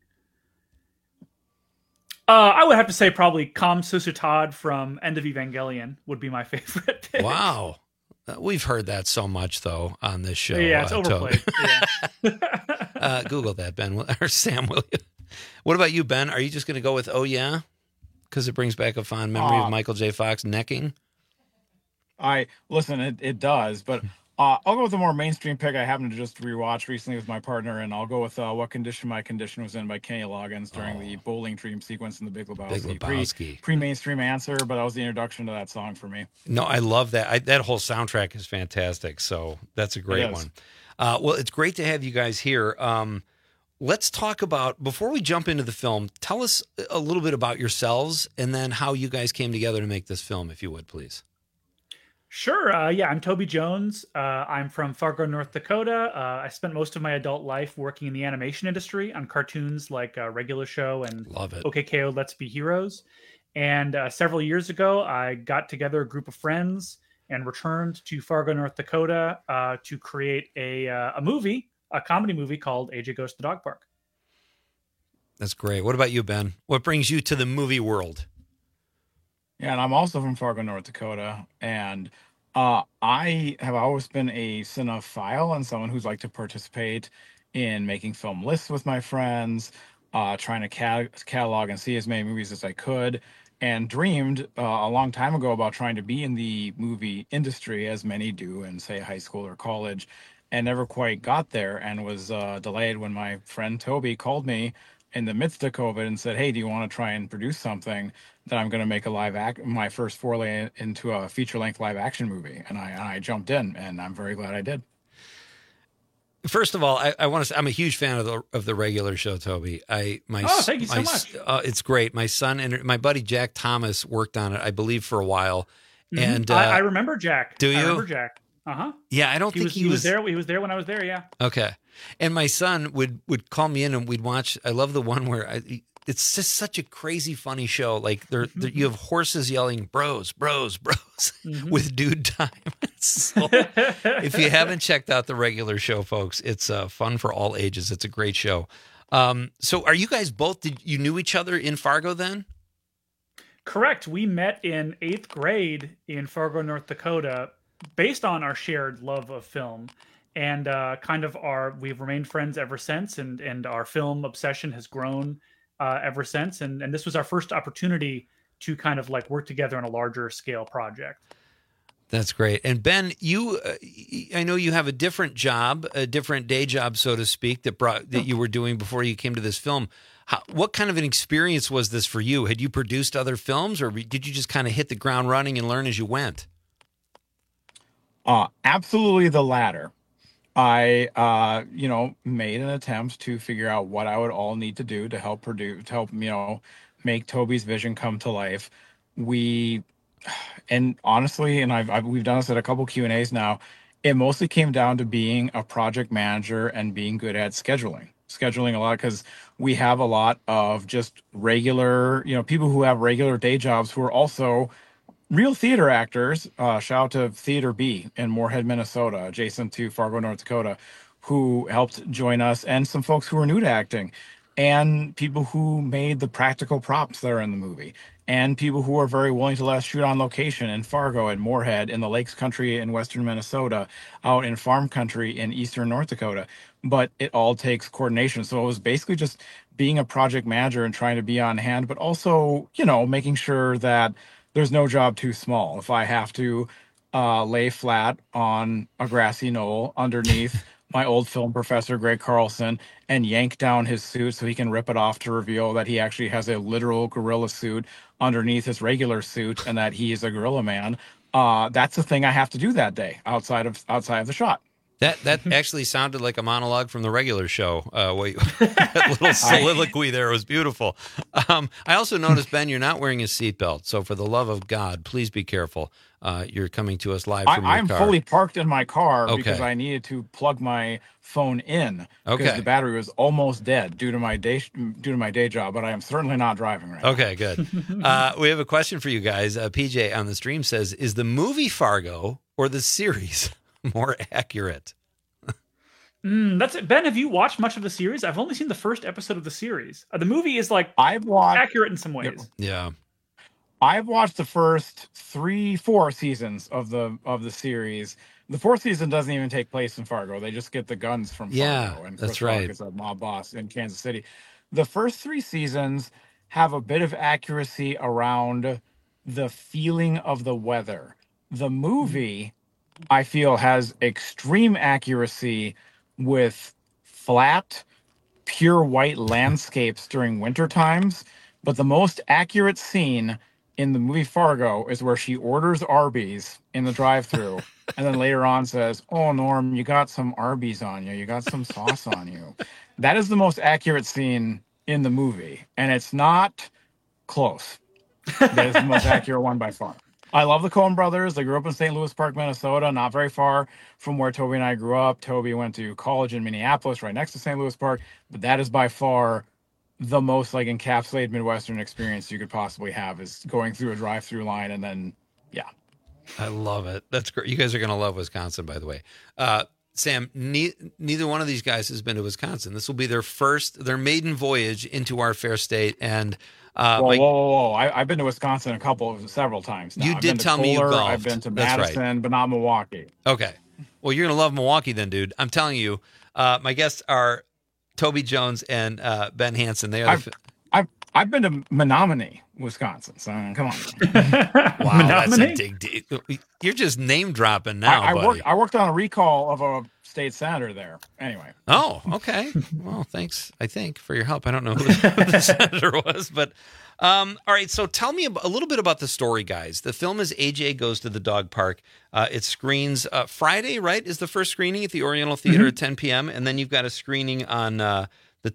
I would have to say probably Kam Susutad from End of Evangelion would be my favorite pick. Wow. We've heard that so much, though, on this show. Yeah, it's overplayed. Google that, Ben, or Sam, will you? What about you, Ben? Are you just going to go with Oh Yeah? Because it brings back a fond memory of Michael J. Fox necking? It does, but I'll go with a more mainstream pick I happened to just rewatch recently with my partner, and I'll go with What Condition My Condition Was In by Kenny Loggins during the bowling dream sequence in The Big Lebowski. Pre-mainstream answer, but that was the introduction to that song for me. No, I love that. That whole soundtrack is fantastic, so that's a great one. Well, it's great to have you guys here. Let's talk about, before we jump into the film, tell us a little bit about yourselves and then how you guys came together to make this film, if you would, please. Sure. I'm Toby Jones. I'm from Fargo, North Dakota. I spent most of my adult life working in the animation industry on cartoons like Regular Show and OKKO Let's Be Heroes. And several years ago, I got together a group of friends and returned to Fargo, North Dakota to create a comedy movie called AJ Goes to the Dog Park. That's great. What about you, Ben? What brings you to the movie world? Yeah, and I'm also from Fargo, North Dakota, and I have always been a cinephile and someone who's liked to participate in making film lists with my friends, trying to catalog and see as many movies as I could, and dreamed a long time ago about trying to be in the movie industry, as many do in, say, high school or college, and never quite got there, and was delayed when my friend Toby called me in the midst of COVID and said, hey, do you want to try and produce something that I'm going to make my first foray into a feature-length live-action movie? And I jumped in, and I'm very glad I did. First of all, I want to say I'm a huge fan of the Regular Show, Toby. Thank you so much. It's great. My son and my buddy Jack Thomas worked on it, I believe, for a while. Mm-hmm. And I remember Jack. Do you? I remember Jack. Uh-huh. Yeah, I don't think he was there. He was there when I was there, yeah. Okay. And my son would call me in and we'd watch. I love the one where it's just such a crazy, funny show. Like you have horses yelling, bros, with dude time. So, if you haven't checked out the regular show, folks, it's fun for all ages. It's a great show. So are you guys both, you knew each other in Fargo then? Correct. We met in 8th grade in Fargo, North Dakota, based on our shared love of film. And we've remained friends ever since. And our film obsession has grown ever since. And this was our first opportunity to kind of like work together on a larger scale project. That's great. And Ben, I know you have a different job, a different day job, so to speak, that you were doing before you came to this film. What kind of an experience was this for you? Had you produced other films, or did you just kind of hit the ground running and learn as you went? Absolutely the latter. I, made an attempt to figure out what I would all need to do to help make Toby's vision come to life. And honestly, we've done this at a couple Q&As now, it mostly came down to being a project manager and being good at scheduling a lot, because we have a lot of just regular, people who have regular day jobs who are also real theater actors. Shout out to Theater B in Moorhead, Minnesota, adjacent to Fargo, North Dakota, who helped join us, and some folks who are new to acting, and people who made the practical props that are in the movie, and people who are very willing to let us shoot on location in Fargo and Moorhead, in the Lakes Country in western Minnesota, out in Farm Country in eastern North Dakota. But it all takes coordination. So it was basically just being a project manager and trying to be on hand, but also, making sure that there's no job too small. If I have to lay flat on a grassy knoll underneath my old film professor, Greg Carlson, and yank down his suit so he can rip it off to reveal that he actually has a literal gorilla suit underneath his regular suit and that he is a gorilla man, that's the thing I have to do that day outside of the shot. That actually sounded like a monologue from the regular show. That little soliloquy there was beautiful. I also noticed, Ben, you're not wearing a seatbelt. So for the love of God, please be careful. You're coming to us live from your car. I'm fully parked in my car because I needed to plug my phone in because the battery was almost dead due to my day job, but I am certainly not driving right now. Okay, good. We have a question for you guys. PJ on the stream says, is the movie Fargo or the series more accurate? That's it. Ben, have you watched much of the series? I've only seen the first episode of the series. The movie is accurate in some ways. Yeah. I've watched the first 4 seasons of the series. The 4th season doesn't even take place in Fargo. They just get the guns from Fargo. And that's Chris Rock right. is a mob boss in Kansas City. The first 3 seasons have a bit of accuracy around the feeling of the weather. The movie, I feel, has extreme accuracy with flat, pure white landscapes during winter times. But the most accurate scene in the movie Fargo is where she orders Arby's in the drive-thru and then later on says, "Oh, Norm, you got some Arby's on you. You got some sauce on you." That is the most accurate scene in the movie, and it's not close. That is the most accurate one by far. I love the Coen brothers. They grew up in St. Louis Park, Minnesota, not very far from where Toby and I grew up. Toby went to college in Minneapolis, right next to St. Louis Park, but that is by far the most encapsulated Midwestern experience you could possibly have, is going through a drive-through line and then, yeah. I love it. That's great. You guys are going to love Wisconsin, by the way. Sam, neither one of these guys has been to Wisconsin. This will be their maiden voyage into our fair state. And whoa. I've been to Wisconsin several times now. You did tell me you golfed. I've been to Madison, but not Milwaukee. Okay. Well, you're going to love Milwaukee then, dude. I'm telling you. My guests are Toby Jones and Ben Hansen. They are I've been to Menominee, Wisconsin. So come on. Wow, that's a dig. You're just name dropping now. I worked on a recall of a state senator there. Anyway. Oh, okay. Well, thanks. I think for your help. I don't know who the senator was, but all right. So tell me a little bit about the story, guys. The film is AJ Goes to the Dog Park. It screens Friday, right? Is the first screening at the Oriental Theater at 10 p.m. And then you've got a screening on the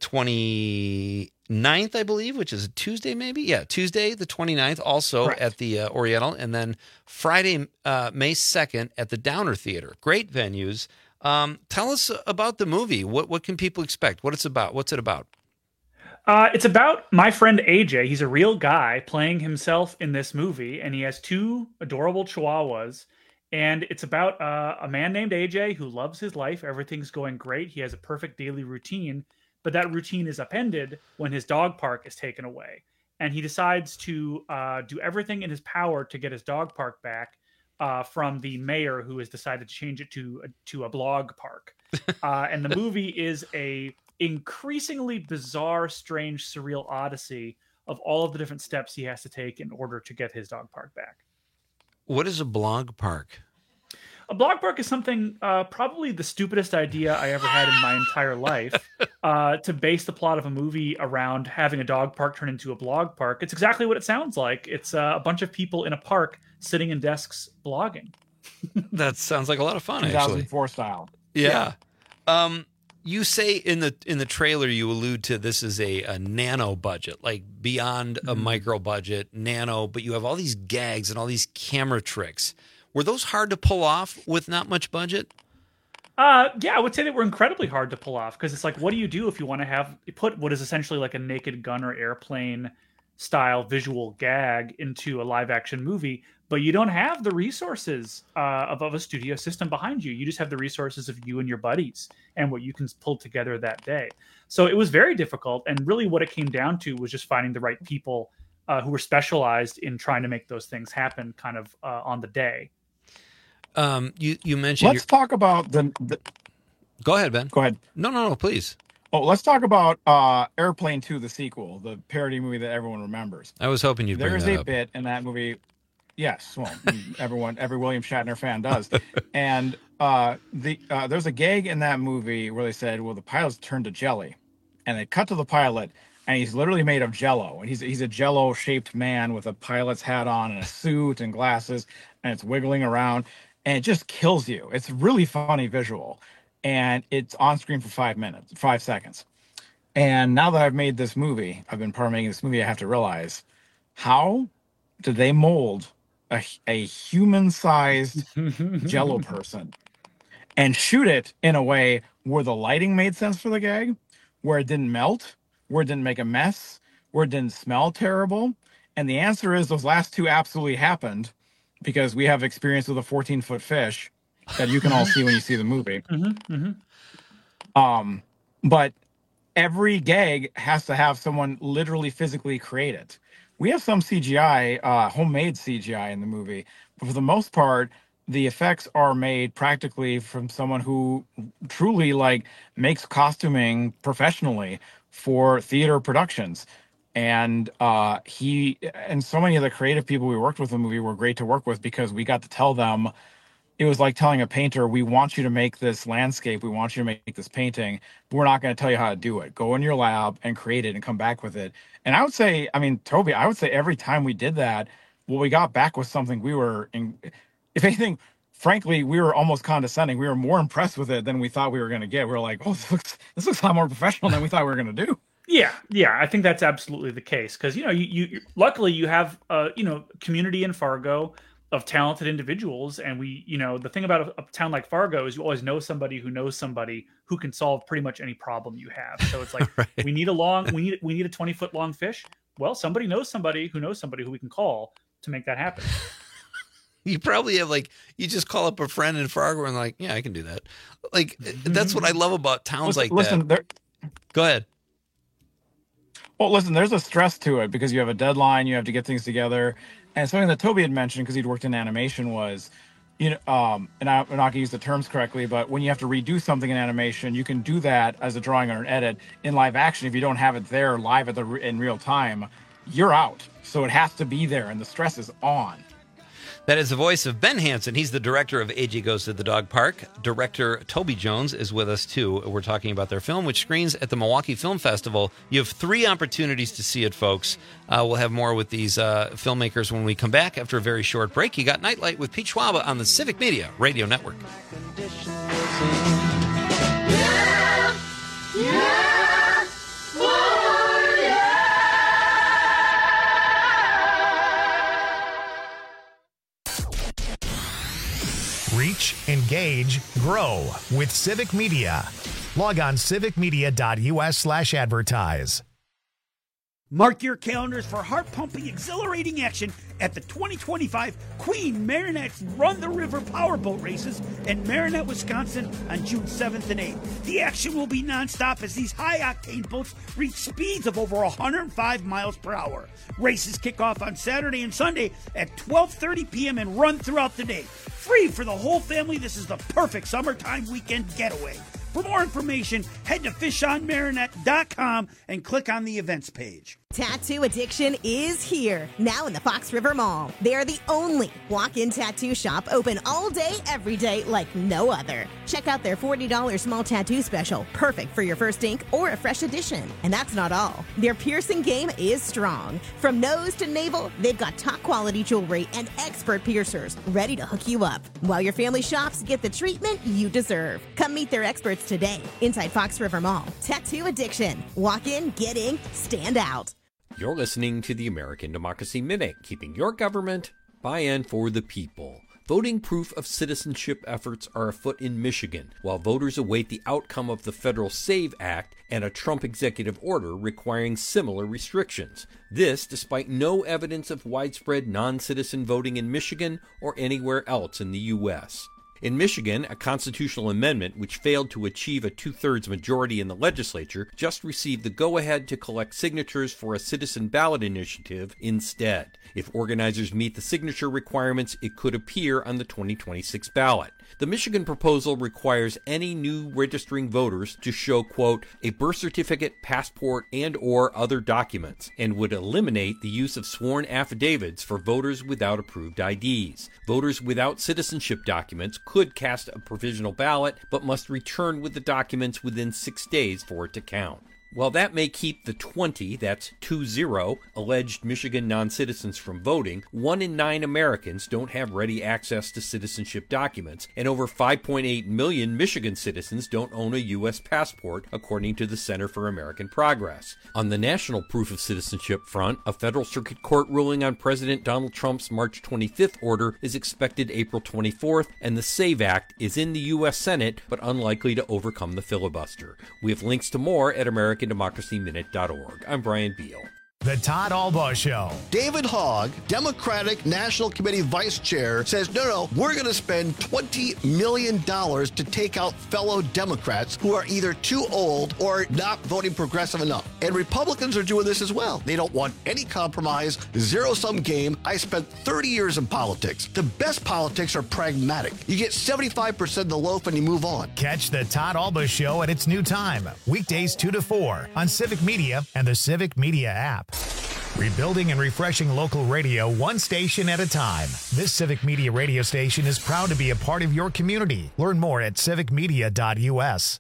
29th, I believe, which is a Tuesday, maybe? Yeah, Tuesday, the 29th, also correct, at the Oriental. And then Friday, May 2nd at the Downer Theater. Great venues. Tell us about the movie. What can people expect? What's it about? It's about my friend AJ. He's a real guy playing himself in this movie, and he has 2 adorable chihuahuas. And it's about a man named AJ who loves his life. Everything's going great. He has a perfect daily routine, but that routine is upended when his dog park is taken away. And he decides to do everything in his power to get his dog park back from the mayor, who has decided to change it to a blog park. And the movie is a increasingly bizarre, strange, surreal odyssey of all of the different steps he has to take in order to get his dog park back. What is a blog park? A blog park is something, probably the stupidest idea I ever had in my entire life, to base the plot of a movie around having a dog park turn into a blog park. It's exactly what it sounds like. It's a bunch of people in a park sitting in desks blogging. That sounds like a lot of fun, 2004 actually. style. Yeah. You say in the trailer, you allude to this is a nano budget, like beyond a micro budget, nano, but you have all these gags and all these camera tricks. Were those hard to pull off with not much budget? Yeah, I would say they were incredibly hard to pull off, because it's like, what do you do if you want to put what is essentially like a Naked Gun or Airplane style visual gag into a live action movie, but you don't have the resources of a studio system behind you. You just have the resources of you and your buddies and what you can pull together that day. So it was very difficult. And really what it came down to was just finding the right people who were specialized in trying to make those things happen kind of on the day. You mentioned. Let's talk about the. Go ahead, Ben. Go ahead. No, please. Oh, let's talk about Airplane 2, the sequel, the parody movie that everyone remembers. I was hoping you'd bring that up. There's a bit in that movie. Yes, well, every William Shatner fan does. And there's a gag in that movie where they said, well, the pilot's turned to jelly. And they cut to the pilot, and he's literally made of Jell-O. And he's a Jell-O-shaped man with a pilot's hat on and a suit and glasses, and it's wiggling around. And it just kills you. It's a really funny visual. And it's on screen for 5 seconds. And now that I've made this movie, I've been part of making this movie, I have to realize, how did they mold a human-sized Jell-O person and shoot it in a way where the lighting made sense for the gag, where it didn't melt, where it didn't make a mess, where it didn't smell terrible? And the answer is those last 2 absolutely happened, because we have experience with a 14-foot fish that you can all see when you see the movie. But every gag has to have someone literally physically create it. We have some CGI, homemade CGI in the movie, but for the most part, the effects are made practically from someone who truly makes costuming professionally for theater productions. And he and so many of the creative people we worked with in the movie were great to work with, because we got to tell them, it was like telling a painter, we want you to make this landscape, we want you to make this painting, but we're not going to tell you how to do it. Go in your lab and create it and come back with it. And I would say, Toby, I would say every time we did that, what we got back was something if anything, frankly, we were almost condescending. We were more impressed with it than we thought we were going to get. We were like, oh, this looks a lot more professional than we thought we were going to do. Yeah, I think that's absolutely the case, because you luckily you have community in Fargo of talented individuals, and the thing about a town like Fargo is you always know somebody who knows somebody who can solve pretty much any problem you have. So it's like right. we need a 20-foot long fish. Well, somebody knows somebody who knows somebody who we can call to make that happen. You probably have you just call up a friend in Fargo and yeah, I can do that. That's what I love about towns that. Go ahead. Well, listen, there's a stress to it, because you have a deadline, you have to get things together. And something that Toby had mentioned, because he'd worked in animation, was, and I'm not going to use the terms correctly, but when you have to redo something in animation, you can do that as a drawing or an edit. In live action, if you don't have it there live in real time, you're out. So it has to be there, and the stress is on. That is the voice of Ben Hansen. He's the director of AJ Goes to the Dog Park. Director Toby Jones is with us, too. We're talking about their film, which screens at the Milwaukee Film Festival. You have 3 opportunities to see it, folks. We'll have more with these filmmakers when we come back after a very short break. You got Nightlight with Pete Schwaba on the Civic Media Radio Network. Reach, engage, grow with Civic Media. Log on civicmedia.us/advertise. Mark your calendars for heart-pumping, exhilarating action at the 2025 Queen Marinette's Run the River Powerboat Races in Marinette, Wisconsin on June 7th and 8th. The action will be nonstop as these high-octane boats reach speeds of over 105 miles per hour. Races kick off on Saturday and Sunday at 12:30 p.m. and run throughout the day. Free for the whole family, this is the perfect summertime weekend getaway. For more information, head to fishonmarinette.com and click on the events page. Tattoo addiction is here, now in the Fox River Mall. They are the only walk-in tattoo shop open all day, every day, like no other. Check out their $40 small tattoo special, perfect for your first ink or a fresh addition. And that's not all. Their piercing game is strong. From nose to navel, they've got top-quality jewelry and expert piercers ready to hook you up. While your family shops, get the treatment you deserve. Come meet their experts today inside Fox River Mall. Tattoo addiction. Walk in, get in, stand out. You're listening to the American Democracy Minute, keeping your government by and for the people. Voting proof of citizenship efforts are afoot in Michigan, while voters await the outcome of the federal SAVE Act and a Trump executive order requiring similar restrictions. This despite no evidence of widespread non-citizen voting in Michigan or anywhere else in the U.S. In Michigan, a constitutional amendment which failed to achieve a 2/3 majority in the legislature just received the go-ahead to collect signatures for a citizen ballot initiative instead. If organizers meet the signature requirements, it could appear on the 2026 ballot. The Michigan proposal requires any new registering voters to show, quote, a birth certificate, passport, and/or other documents, and would eliminate the use of sworn affidavits for voters without approved IDs. Voters without citizenship documents could cast a provisional ballot, but must return with the documents within 6 days for it to count. While that may keep the 20, that's 20, alleged Michigan non-citizens from voting, 1 in 9 Americans don't have ready access to citizenship documents, and over 5.8 million Michigan citizens don't own a U.S. passport, according to the Center for American Progress. On the national proof of citizenship front, a federal circuit court ruling on President Donald Trump's March 25th order is expected April 24th, and the SAVE Act is in the U.S. Senate, but unlikely to overcome the filibuster. We have links to more at AmericanDemocracyMinute.org. I'm Brian Beal. The Todd Albaugh Show. David Hogg, Democratic National Committee Vice Chair, says, no, we're going to spend $20 million to take out fellow Democrats who are either too old or not voting progressive enough. And Republicans are doing this as well. They don't want any compromise, zero-sum game. I spent 30 years in politics. The best politics are pragmatic. You get 75% of the loaf and you move on. Catch the Todd Albaugh Show at its new time, weekdays 2 to 4 on Civic Media and the Civic Media app. Rebuilding and refreshing local radio one station at a time. This Civic Media radio station is proud to be a part of your community. Learn more at civicmedia.us.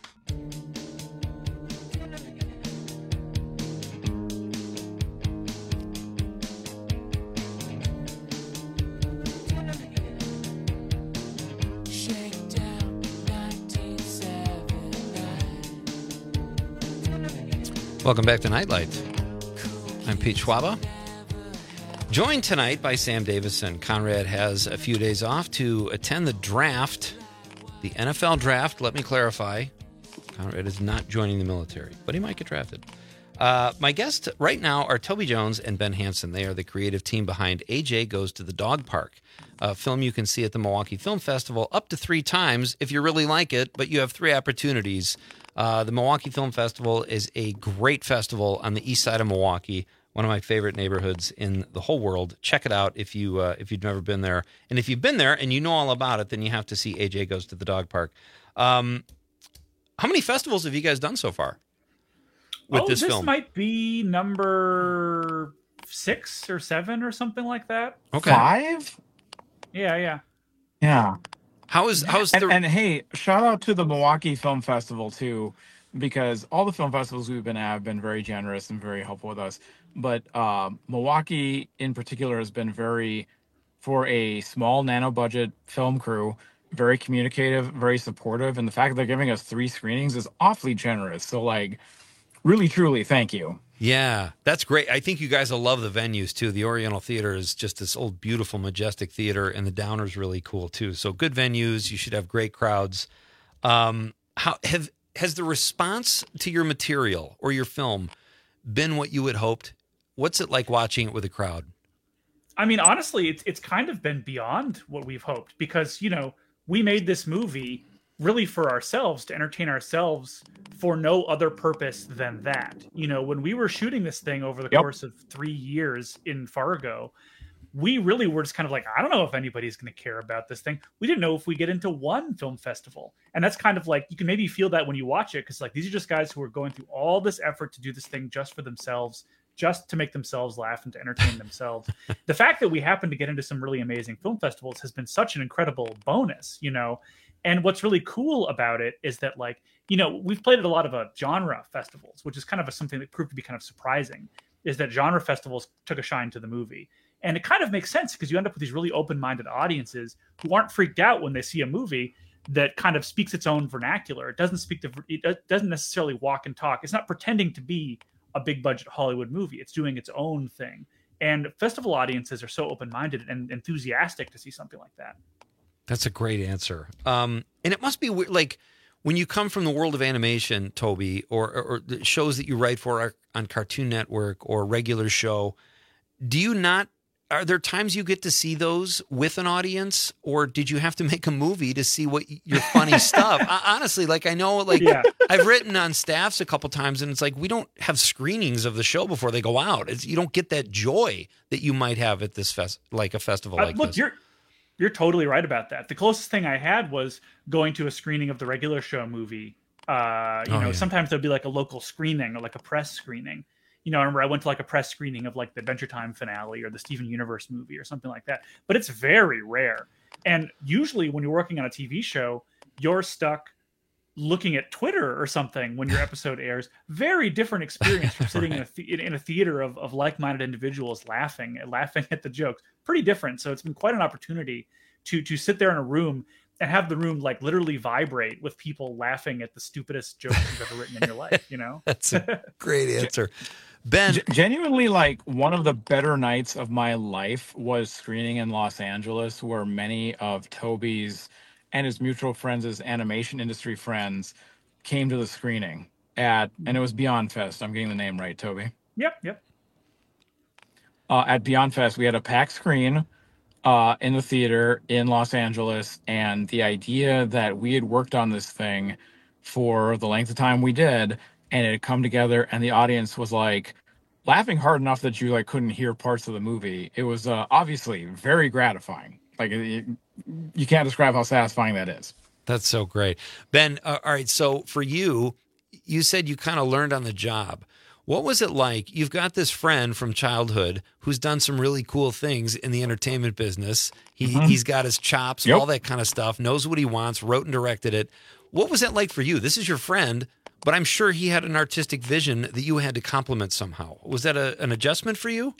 Welcome back to Nightlight. I'm Pete Schwaba. Joined tonight by Sam Davison. Conrad has a few days off to attend the draft, the NFL draft. Let me clarify. Conrad is not joining the military, but he might get drafted. My guests right now are Toby Jones and Ben Hansen. They are the creative team behind AJ Goes to the Dog Park, a film you can see at the Milwaukee Film Festival up to 3 times if you really like it, but you have 3 opportunities. The Milwaukee Film Festival is a great festival on the east side of Milwaukee, one of my favorite neighborhoods in the whole world. Check it out if you've never been there. And if you've been there and you know all about it, then you have to see AJ Goes to the Dog Park. How many festivals have you guys done so far with this film? This might be number 6 or 7 or something like that. Okay. 5? Yeah. How's and hey, shout out to the Milwaukee Film Festival too, because all the film festivals we've been at have been very generous and very helpful with us. But Milwaukee in particular has been very, for a small nano budget film crew, very communicative, very supportive, and the fact that they're giving us 3 screenings is awfully generous. So like, really truly, thank you. Yeah, that's great. I think you guys will love the venues, too. The Oriental Theater is just this old, beautiful, majestic theater, and the Downer's really cool, too. So good venues. You should have great crowds. Has the response to your material or your film been what you had hoped? What's it like watching it with a crowd? I mean, honestly, it's kind of been beyond what we've hoped because, we made this movie really for ourselves, to entertain ourselves, for no other purpose than that. When we were shooting this thing over the course of 3 years in Fargo, we really were just kind of like, I don't know if anybody's going to care about this thing. We didn't know if we get into one film festival. And that's kind of like, you can maybe feel that when you watch it, because like these are just guys who are going through all this effort to do this thing just for themselves, just to make themselves laugh and to entertain themselves. The fact that we happen to get into some really amazing film festivals has been such an incredible bonus, And what's really cool about it is that, like, we've played at a lot of genre festivals, which is kind of something that proved to be kind of surprising, is that genre festivals took a shine to the movie. And it kind of makes sense because you end up with these really open-minded audiences who aren't freaked out when they see a movie that kind of speaks its own vernacular. It doesn't necessarily walk and talk. It's not pretending to be a big budget Hollywood movie. It's doing its own thing. And festival audiences are so open-minded and enthusiastic to see something like that. That's a great answer. And it must be weird, like when you come from the world of animation, Toby, or the shows that you write for on Cartoon Network or regular show, are there times you get to see those with an audience, or did you have to make a movie to see what your funny stuff? Honestly, like I know, like I've written on staffs a couple times, and it's like we don't have screenings of the show before they go out. You don't get that joy that you might have at this like a festival like this. You're totally right about that. The closest thing I had was going to a screening of the regular show movie. Sometimes there'll be like a local screening or like a press screening. I remember I went to like a press screening of like the Adventure Time finale or the Steven Universe movie or something like that. But it's very rare. And usually when you're working on a TV show, you're stuck looking at Twitter or something when your episode airs. Very different experience from sitting in a theater of like-minded individuals laughing at the jokes. Pretty different. So it's been quite an opportunity to sit there in a room and have the room like literally vibrate with people laughing at the stupidest jokes you've ever written in your life. That's a great answer. Ben, genuinely, like one of the better nights of my life was screening in Los Angeles, where many of Toby's and his mutual friends' animation industry friends came to the screening and it was Beyond Fest. I'm getting the name right, Toby. Yep. At Beyond Fest, we had a packed screen in the theater in Los Angeles, and the idea that we had worked on this thing for the length of time we did, and it had come together, and the audience was like laughing hard enough that you like couldn't hear parts of the movie. It was obviously very gratifying. Like you can't describe how satisfying that is. That's so great. Ben, all right, so for you said you kind of learned on the job. What was it like? You've got this friend from childhood who's done some really cool things in the entertainment business. He's got his chops, all that kind of stuff, knows what he wants, wrote and directed it. What was that like for you? This is your friend, but I'm sure he had an artistic vision that you had to complement somehow. Was that an adjustment for you?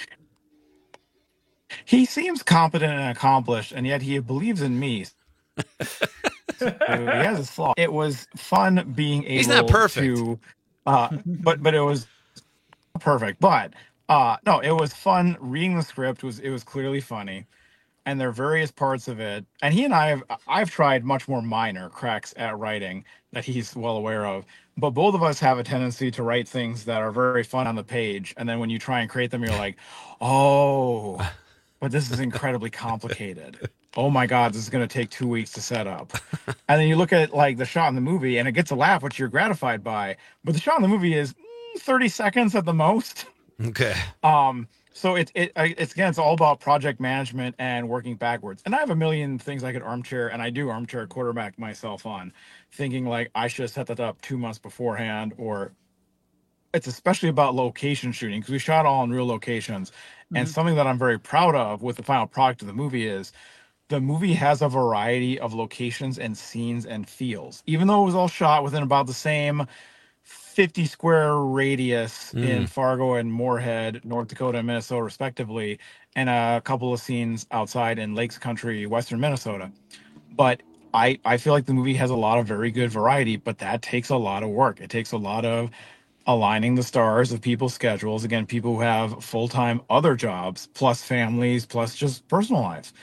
He seems competent and accomplished, and yet he believes in me. He has his flaw. It was fun being able He's not perfect. To, but it was perfect. But no, it was fun reading the script. It was clearly funny, and there are various parts of it. And he and I've tried much more minor cracks at writing that he's well aware of. But both of us have a tendency to write things that are very fun on the page, and then when you try and create them, you're like, oh, but this is incredibly complicated. Oh my God, this is going to take 2 weeks to set up. And then you look at like the shot in the movie and it gets a laugh, which you're gratified by. But the shot in the movie is 30 seconds at the most. Okay. So it's again, it's all about project management and working backwards. And I have a million things I could armchair, and I do armchair quarterback myself on, thinking like I should have set that up 2 months beforehand, or it's especially about location shooting because we shot all in real locations. Mm-hmm. And something that I'm very proud of with the final product of the movie is the movie has a variety of locations and scenes and feels, even though it was all shot within about the same 50 square radius in Fargo and Moorhead, North Dakota and Minnesota, respectively, and a couple of scenes outside in Lakes Country, Western Minnesota. But I feel like the movie has a lot of very good variety, but that takes a lot of work. It takes a lot of aligning the stars of people's schedules. Again, people who have full-time other jobs, plus families, plus just personal lives.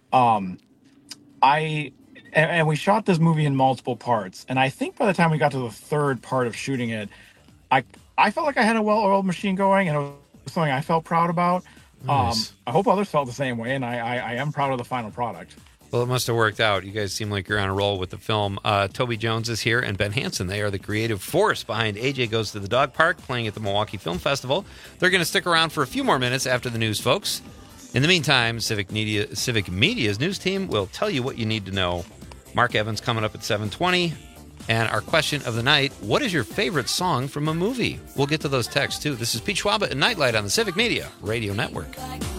And we shot this movie in multiple parts. And I think by the time we got to the third part of shooting it, I felt like I had a well-oiled machine going, and it was something I felt proud about. Nice. I hope others felt the same way, and I am proud of the final product. Well, it must have worked out. You guys seem like you're on a roll with the film. Toby Jones is here, and Ben Hansen. They are the creative force behind AJ Goes to the Dog Park, playing at the Milwaukee Film Festival. They're going to stick around for a few more minutes after the news, folks. In the meantime, Civic Media's news team will tell you what you need to know. Mark Evans coming up at 7:20. And our question of the night, what is your favorite song from a movie? We'll get to those texts, too. This is Pete Schwaba and Nightlight on the Civic Media Radio Network.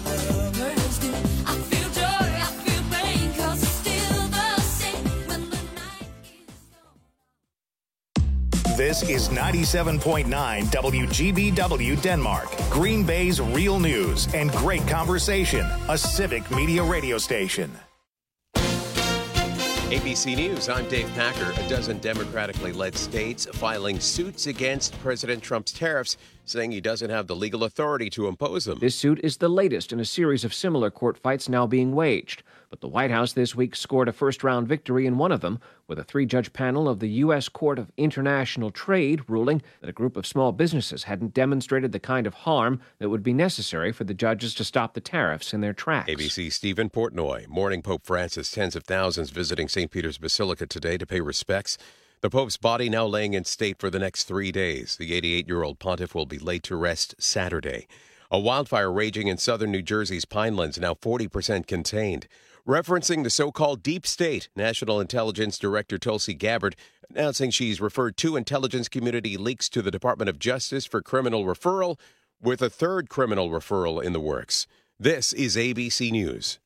This is 97.9 WGBW Denmark, Green Bay's real news and great conversation, a Civic Media radio station. ABC News, I'm Dave Packer. A dozen democratically led states filing suits against President Trump's tariffs, saying he doesn't have the legal authority to impose them. This suit is the latest in a series of similar court fights now being waged. But the White House this week scored a first-round victory in one of them, with a 3-judge panel of the U.S. Court of International Trade ruling that a group of small businesses hadn't demonstrated the kind of harm that would be necessary for the judges to stop the tariffs in their tracks. ABC's Stephen Portnoy. Mourning Pope Francis, tens of thousands visiting St. Peter's Basilica today to pay respects. The Pope's body now laying in state for the next 3 days. The 88-year-old pontiff will be laid to rest Saturday. A wildfire raging in southern New Jersey's Pinelands, now 40% contained. Referencing the so-called deep state, National Intelligence Director Tulsi Gabbard announcing she's referred 2 intelligence community leaks to the Department of Justice for criminal referral, with a 3rd criminal referral in the works. This is ABC News.